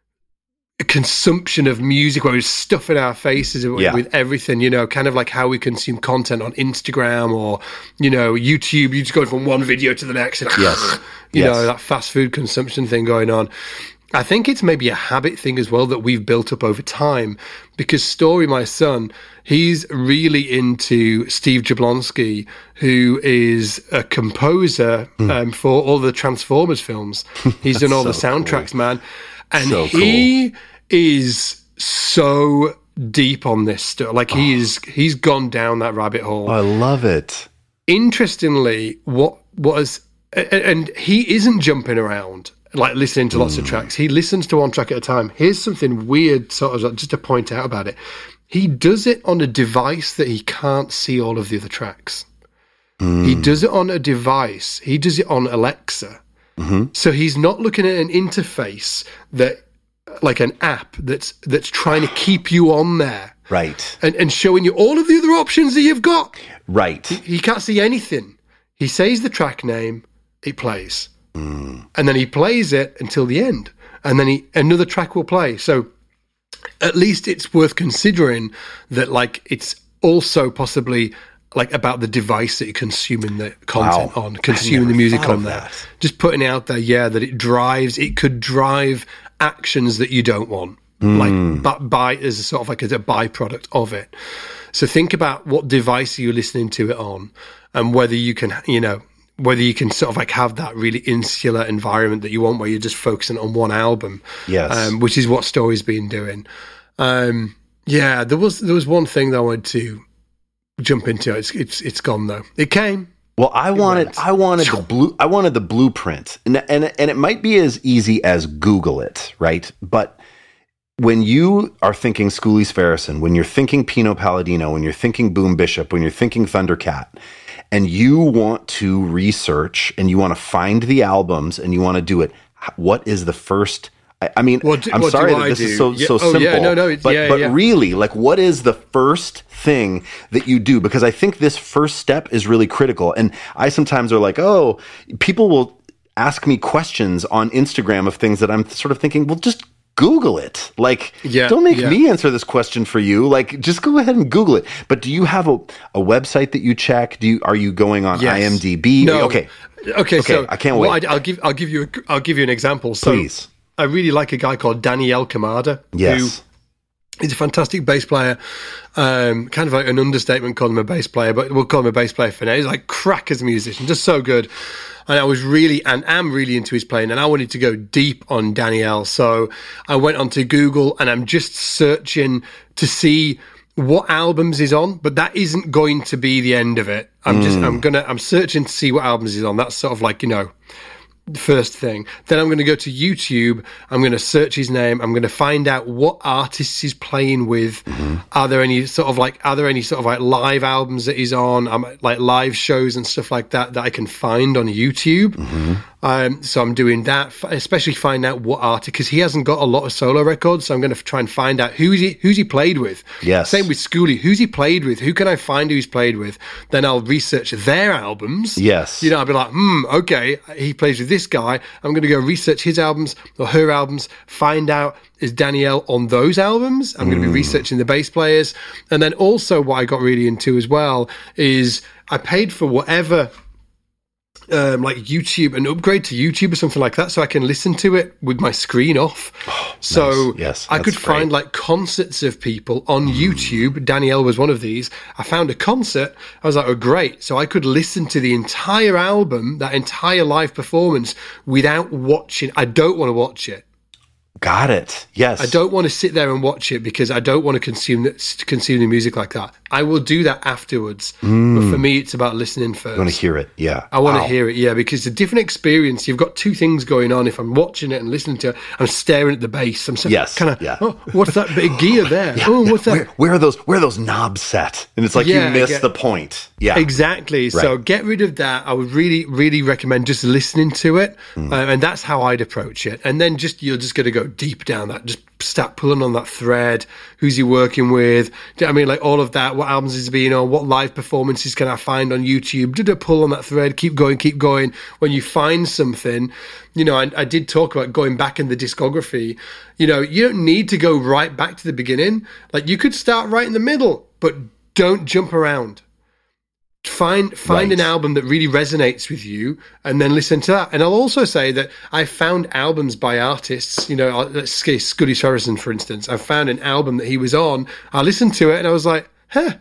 consumption of music where we stuff in our faces with, yeah. with everything, you know, kind of like how we consume content on Instagram or, you know, YouTube. You just go from one video to the next and, yes. you yes. know, that fast food consumption thing going on. I think it's maybe a habit thing as well that we've built up over time because Story, my son, he's really into Steve Jablonsky, who is a composer mm. um, for all the Transformers films. He's done all so the soundtracks, cool. man. And so he cool. is so deep on this stuff. Like, he is, he's gone down that rabbit hole. I love it. Interestingly, what was, and he isn't jumping around, like listening to lots mm. of tracks. He listens to one track at a time. Here's something weird, sort of just to point out about it. He does it on a device that he can't see all of the other tracks. Mm. He does it on a device. He does it on Alexa. Mm-hmm. So he's not looking at an interface that, like an app that's that's trying to keep you on there, right? And, and showing you all of the other options that you've got, right? He, he can't see anything. He says the track name, it plays, mm. and then he plays it until the end, and then he another track will play. So at least it's worth considering that, like, it's also possibly like about the device that you're consuming the content wow. on, consuming the music on there. That. Just putting it out there, yeah, that it drives, it could drive actions that you don't want, mm. like but by as a sort of like as a byproduct of it. So think about what device are you listening to it on, and whether you can, you know, whether you can sort of like have that really insular environment that you want, where you're just focusing on one album. Yes, um, which is what Story's been doing. Um, yeah, there was there was one thing that I wanted to jump into. It's it's it's gone though. It came, Well, I wanted, went. I wanted the blue, I wanted the blueprint, and and and it might be as easy as Google it, right? But when you are thinking Schooley's Farrison, when you're thinking Pino Palladino, when you're thinking Boom Bishop, when you're thinking Thundercat, and you want to research and you want to find the albums and you want to do it, what is the first? I, I mean, What do- I'm what sorry do that I this do? is so Yeah, so oh, simple, yeah, no, no, it's- but yeah, but yeah. really, like, what is the first thing that you do? Because I think this first step is really critical. And I sometimes are like, oh, people will ask me questions on Instagram of things that I'm sort of thinking, well, just Google it. Like, Yeah, don't make yeah. me answer this question for you. Like, just go ahead and Google it. But do you have a, a website that you check? Do you are you going on Yes. I M D B? No. Okay. Okay, Okay, so I can't well, wait. I, I'll give I'll give you a, I'll give you an example. So Please. I really like a guy called Daniel Kamada. Yes. Who he's a fantastic bass player. Um, kind of like an understatement calling him a bass player, but we'll call him a bass player for now. He's like crack as a musician, just so good. And I was really, and am really into his playing, and I wanted to go deep on Daniel. So I went onto Google and I'm just searching to see what albums he's on, but that isn't going to be the end of it. I'm just, I'm gonna, I'm searching to see what albums he's on. That's sort of like, you know, the first thing. Then I'm going to go to YouTube. I'm going to search his name. I'm going to find out what artists he's playing with. Mm-hmm. Are there any sort of like, are there any sort of like live albums that he's on? Um, like live shows and stuff like that that I can find on YouTube. Mm-hmm. Um, so I'm doing that, especially find out what artist, because he hasn't got a lot of solo records. So I'm going to try and find out who's he, who's he played with. Yes. Same with Schooley. Who's he played with? Who can I find who he's played with? Then I'll research their albums. Yes. You know, I'll be like, hmm, okay, he plays with this guy. I'm going to go research his albums or her albums, find out is Danielle on those albums. I'm going to be researching the bass players. And then also what I got really into as well is I paid for whatever um, like YouTube, an upgrade to YouTube or something like that, so I can listen to it with my screen off. Oh, so nice. Yes, I could that's great. find like concerts of people on YouTube. Danielle was one of these. I found a concert. I was like, oh, great. So I could listen to the entire album, that entire live performance without watching. I don't want to watch it. Got it. Yes. I don't want to sit there and watch it because I don't want to consume the, consume the music like that. I will do that afterwards. Mm. But for me, it's about listening first. I want to hear it. Yeah. I want Wow. to hear it. Yeah, because it's a different experience. You've got two things going on. If I'm watching it and listening to it, I'm staring at the bass. I'm Yes, kind of, yeah. oh, what's that bit of gear there? Yeah, oh, yeah. what's that? Where, where are those? Where are those knobs set? And it's like Yeah, you miss yeah. the point. Yeah. Exactly. So Right. get rid of that. I would really, really recommend just listening to it, Mm. uh, and that's how I'd approach it. And then just you're just going to go deep down that. Just start pulling on that thread. Who's he working with? Do you know what I mean? Like all of that. What albums is he being on? What live performances can I find on YouTube? Did I pull on that thread? Keep going, keep going. When you find something, you know, I, I did talk about going back in the discography. You know, you don't need to go right back to the beginning. Like you could start right in the middle, but don't jump around. Find find Right. an album that really resonates with you, and then listen to that. And I'll also say that I found albums by artists. You know, let's say Scuddy Saracen, for instance. I found an album that he was on. I listened to it, and I was like, "Huh,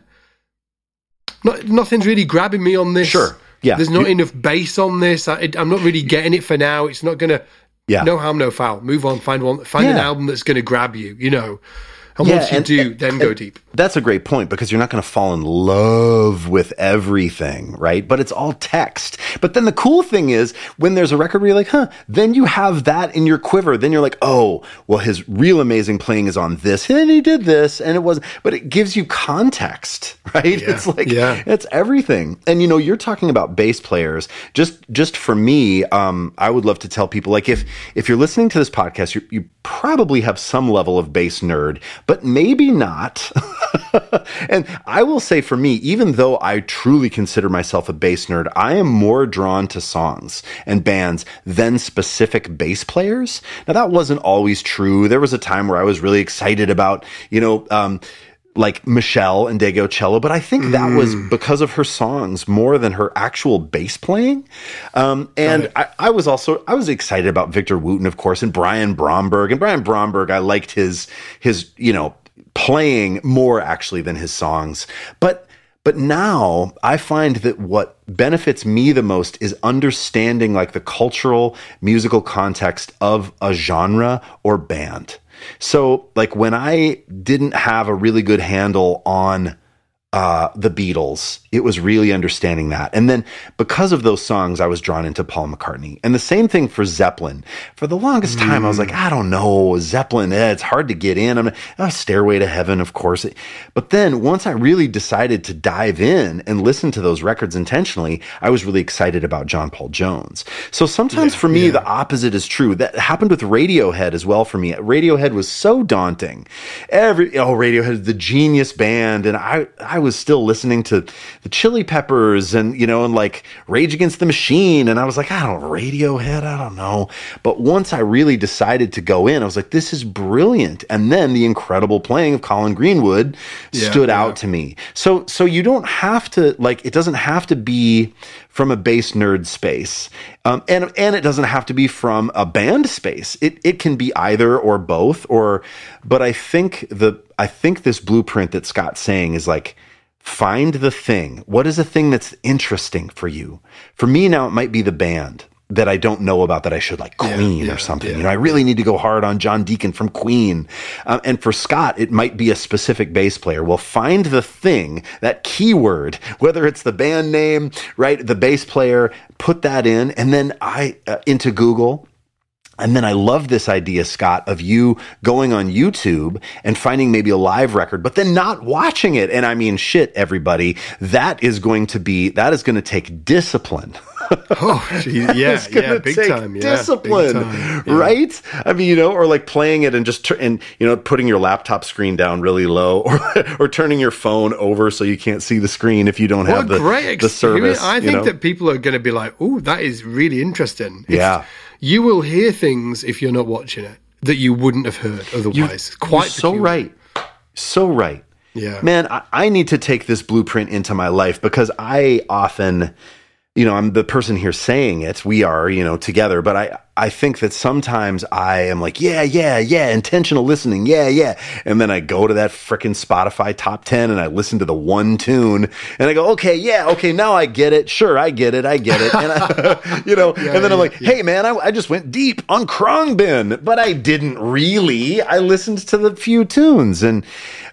not, nothing's really grabbing me on this. Sure. Yeah. There's not You- enough bass on this. I, I'm not really getting it for now. It's not gonna. Yeah. No harm, no foul. Move on. Find one. Find an Yeah. album that's gonna grab you. You know." And Yeah, once you and- do, and- then go and deep. That's a great point because you're not going to fall in love with everything, right? But it's all text. But then the cool thing is when there's a record where you're like, huh, then you have that in your quiver. Then you're like, oh, well, his real amazing playing is on this and he did this and it was, but it gives you context, right? Yeah, It's like, yeah. it's everything. And you know, you're talking about bass players. Just, just for me, um, I would love to tell people like if, if you're listening to this podcast, you, you probably have some level of bass nerd, but maybe not. And I will say for me, even though I truly consider myself a bass nerd, I am more drawn to songs and bands than specific bass players. Now, that wasn't always true. There was a time where I was really excited about, you know, um, like Michelle and Dago Cello, but I think that was because of her songs more than her actual bass playing. Um, and I, I was also, I was excited about Victor Wooten, of course, and Brian Bromberg. And Brian Bromberg, I liked his, his, you know, playing more actually than his songs. But But now I find that what benefits me the most is understanding like the cultural musical context of a genre or band. So like when I didn't have a really good handle on uh, the Beatles. It was really understanding that. And then because of those songs, I was drawn into Paul McCartney. And the same thing for Zeppelin. For the longest time, mm. I was like, I don't know, Zeppelin, eh, it's hard to get in. I'm oh, Stairway to Heaven, of course. But then once I really decided to dive in and listen to those records intentionally, I was really excited about John Paul Jones. So sometimes yeah, for me, yeah. the opposite is true. That happened with Radiohead as well for me. Radiohead was so daunting. Every, oh, Radiohead, the genius band. And I, I was still listening to the Chili Peppers and, you know, and like Rage Against the Machine. And I was like, I don't know, Radiohead, I don't know. But once I really decided to go in, I was like, this is brilliant. And then the incredible playing of Colin Greenwood yeah, stood yeah. out to me. So, so you don't have to, like, it doesn't have to be from a bass nerd space. Um, and, and it doesn't have to be from a band space. It, it can be either or both, or, but I think the, I think this blueprint that Scott's saying is like, find the thing. What is a thing that's interesting for you? For me now, it might be the band that I don't know about that I should, like Queen yeah, yeah, or something. Yeah. You know, I really need to go hard on John Deacon from Queen. Um, and for Scott, it might be a specific bass player. Well, find the thing, that keyword, whether it's the band name, right, the bass player, put that in, and then I uh, into Google. And then I love this idea, Scott, of you going on YouTube and finding maybe a live record, but then not watching it. And I mean, shit, everybody, that is going to be, that is going to take discipline. Oh, geez, yeah, it's gonna yeah, big take time, yeah, discipline, big time, yeah. right? I mean, you know, or like playing it and just tur- and you know, putting your laptop screen down really low, or or turning your phone over so you can't see the screen if you don't what have the great the service. I think you know? that people are going to be like, "Oh, that is really interesting." If yeah, you will hear things if you're not watching it that you wouldn't have heard otherwise. You, Quite you're so peculiar. right, so right. Yeah, man, I, I need to take this blueprint into my life because I often. You know, I'm the person here saying it. We are, you know, together. But I, I think that sometimes I am like, yeah, yeah, yeah, intentional listening. Yeah, yeah. And then I go to that frickin' Spotify top ten and I listen to the one tune and I go, okay, yeah, okay, now I get it. Sure, I get it. I get it. And I, you know, yeah, and then yeah, I'm like, yeah. hey, man, I, I just went deep on Khruangbin, but I didn't really. I listened to the few tunes. And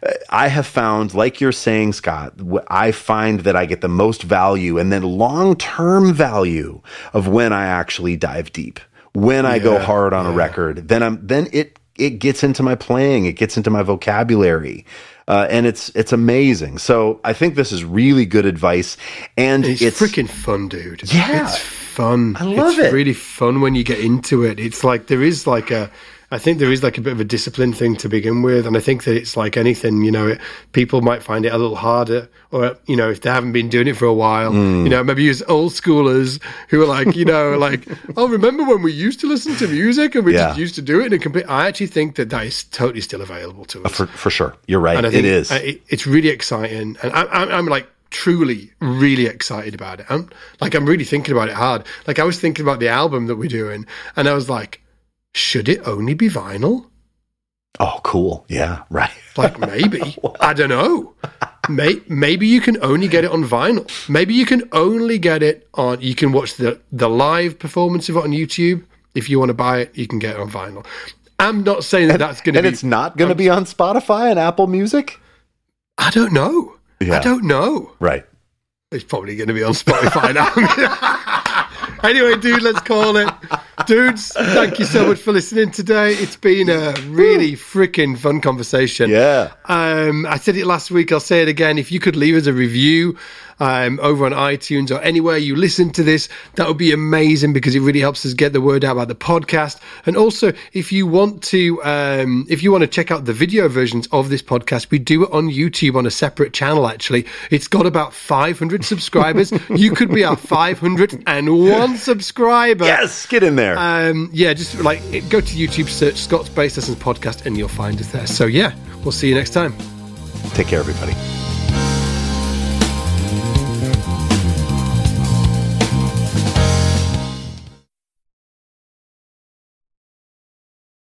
I have found, like you're saying, Scott, I find that I get the most value and then long-term value of when I actually dive deep. When I yeah, go hard on yeah. a record, then I'm then it it gets into my playing, it gets into my vocabulary, uh, and it's it's amazing. So I think this is really good advice, and it's, it's freaking fun, dude. Yeah, it's fun. I love it's it. Really fun when you get into it. It's like there is like a. I think there is like a bit of a discipline thing to begin with. And I think that it's like anything, you know, it, people might find it a little harder or, you know, if they haven't been doing it for a while, mm. you know, maybe use old schoolers who are like, you know, like, oh, remember when we used to listen to music and we yeah. just used to do it? And complete, I actually think that that is totally still available to us. For, for sure. You're right. And I think it is. It, it's really exciting. And I, I'm, I'm like, truly really excited about it. I'm like, I'm really thinking about it hard. Like I was thinking about the album that we're doing and I was like, should it only be vinyl? Oh, cool. Yeah, right. Like maybe. I don't know. May, maybe you can only get it on vinyl. Maybe you can only get it on, you can watch the, the live performance of it on YouTube. If you want to buy it, you can get it on vinyl. I'm not saying that and, that's going to be... And it's not going to be on Spotify and Apple Music? I don't know. Yeah. I don't know. Right. It's probably going to be on Spotify now. Anyway, dude, let's call it. Dudes, thank you so much for listening today. It's been a really freaking fun conversation. Yeah. Um, I said it last week. I'll say it again. If you could leave us a review um, over on iTunes or anywhere you listen to this, that would be amazing because it really helps us get the word out about the podcast. And also, if you want to, um, if you want to check out the video versions of this podcast, we do it on YouTube on a separate channel. Actually, it's got about five hundred subscribers. You could be our five hundredth and one subscriber. Yes, get in there. Um, yeah, just like go to YouTube, search Scott's Bass Lessons Podcast, and you'll find us there. So yeah, we'll see you next time. Take care, everybody.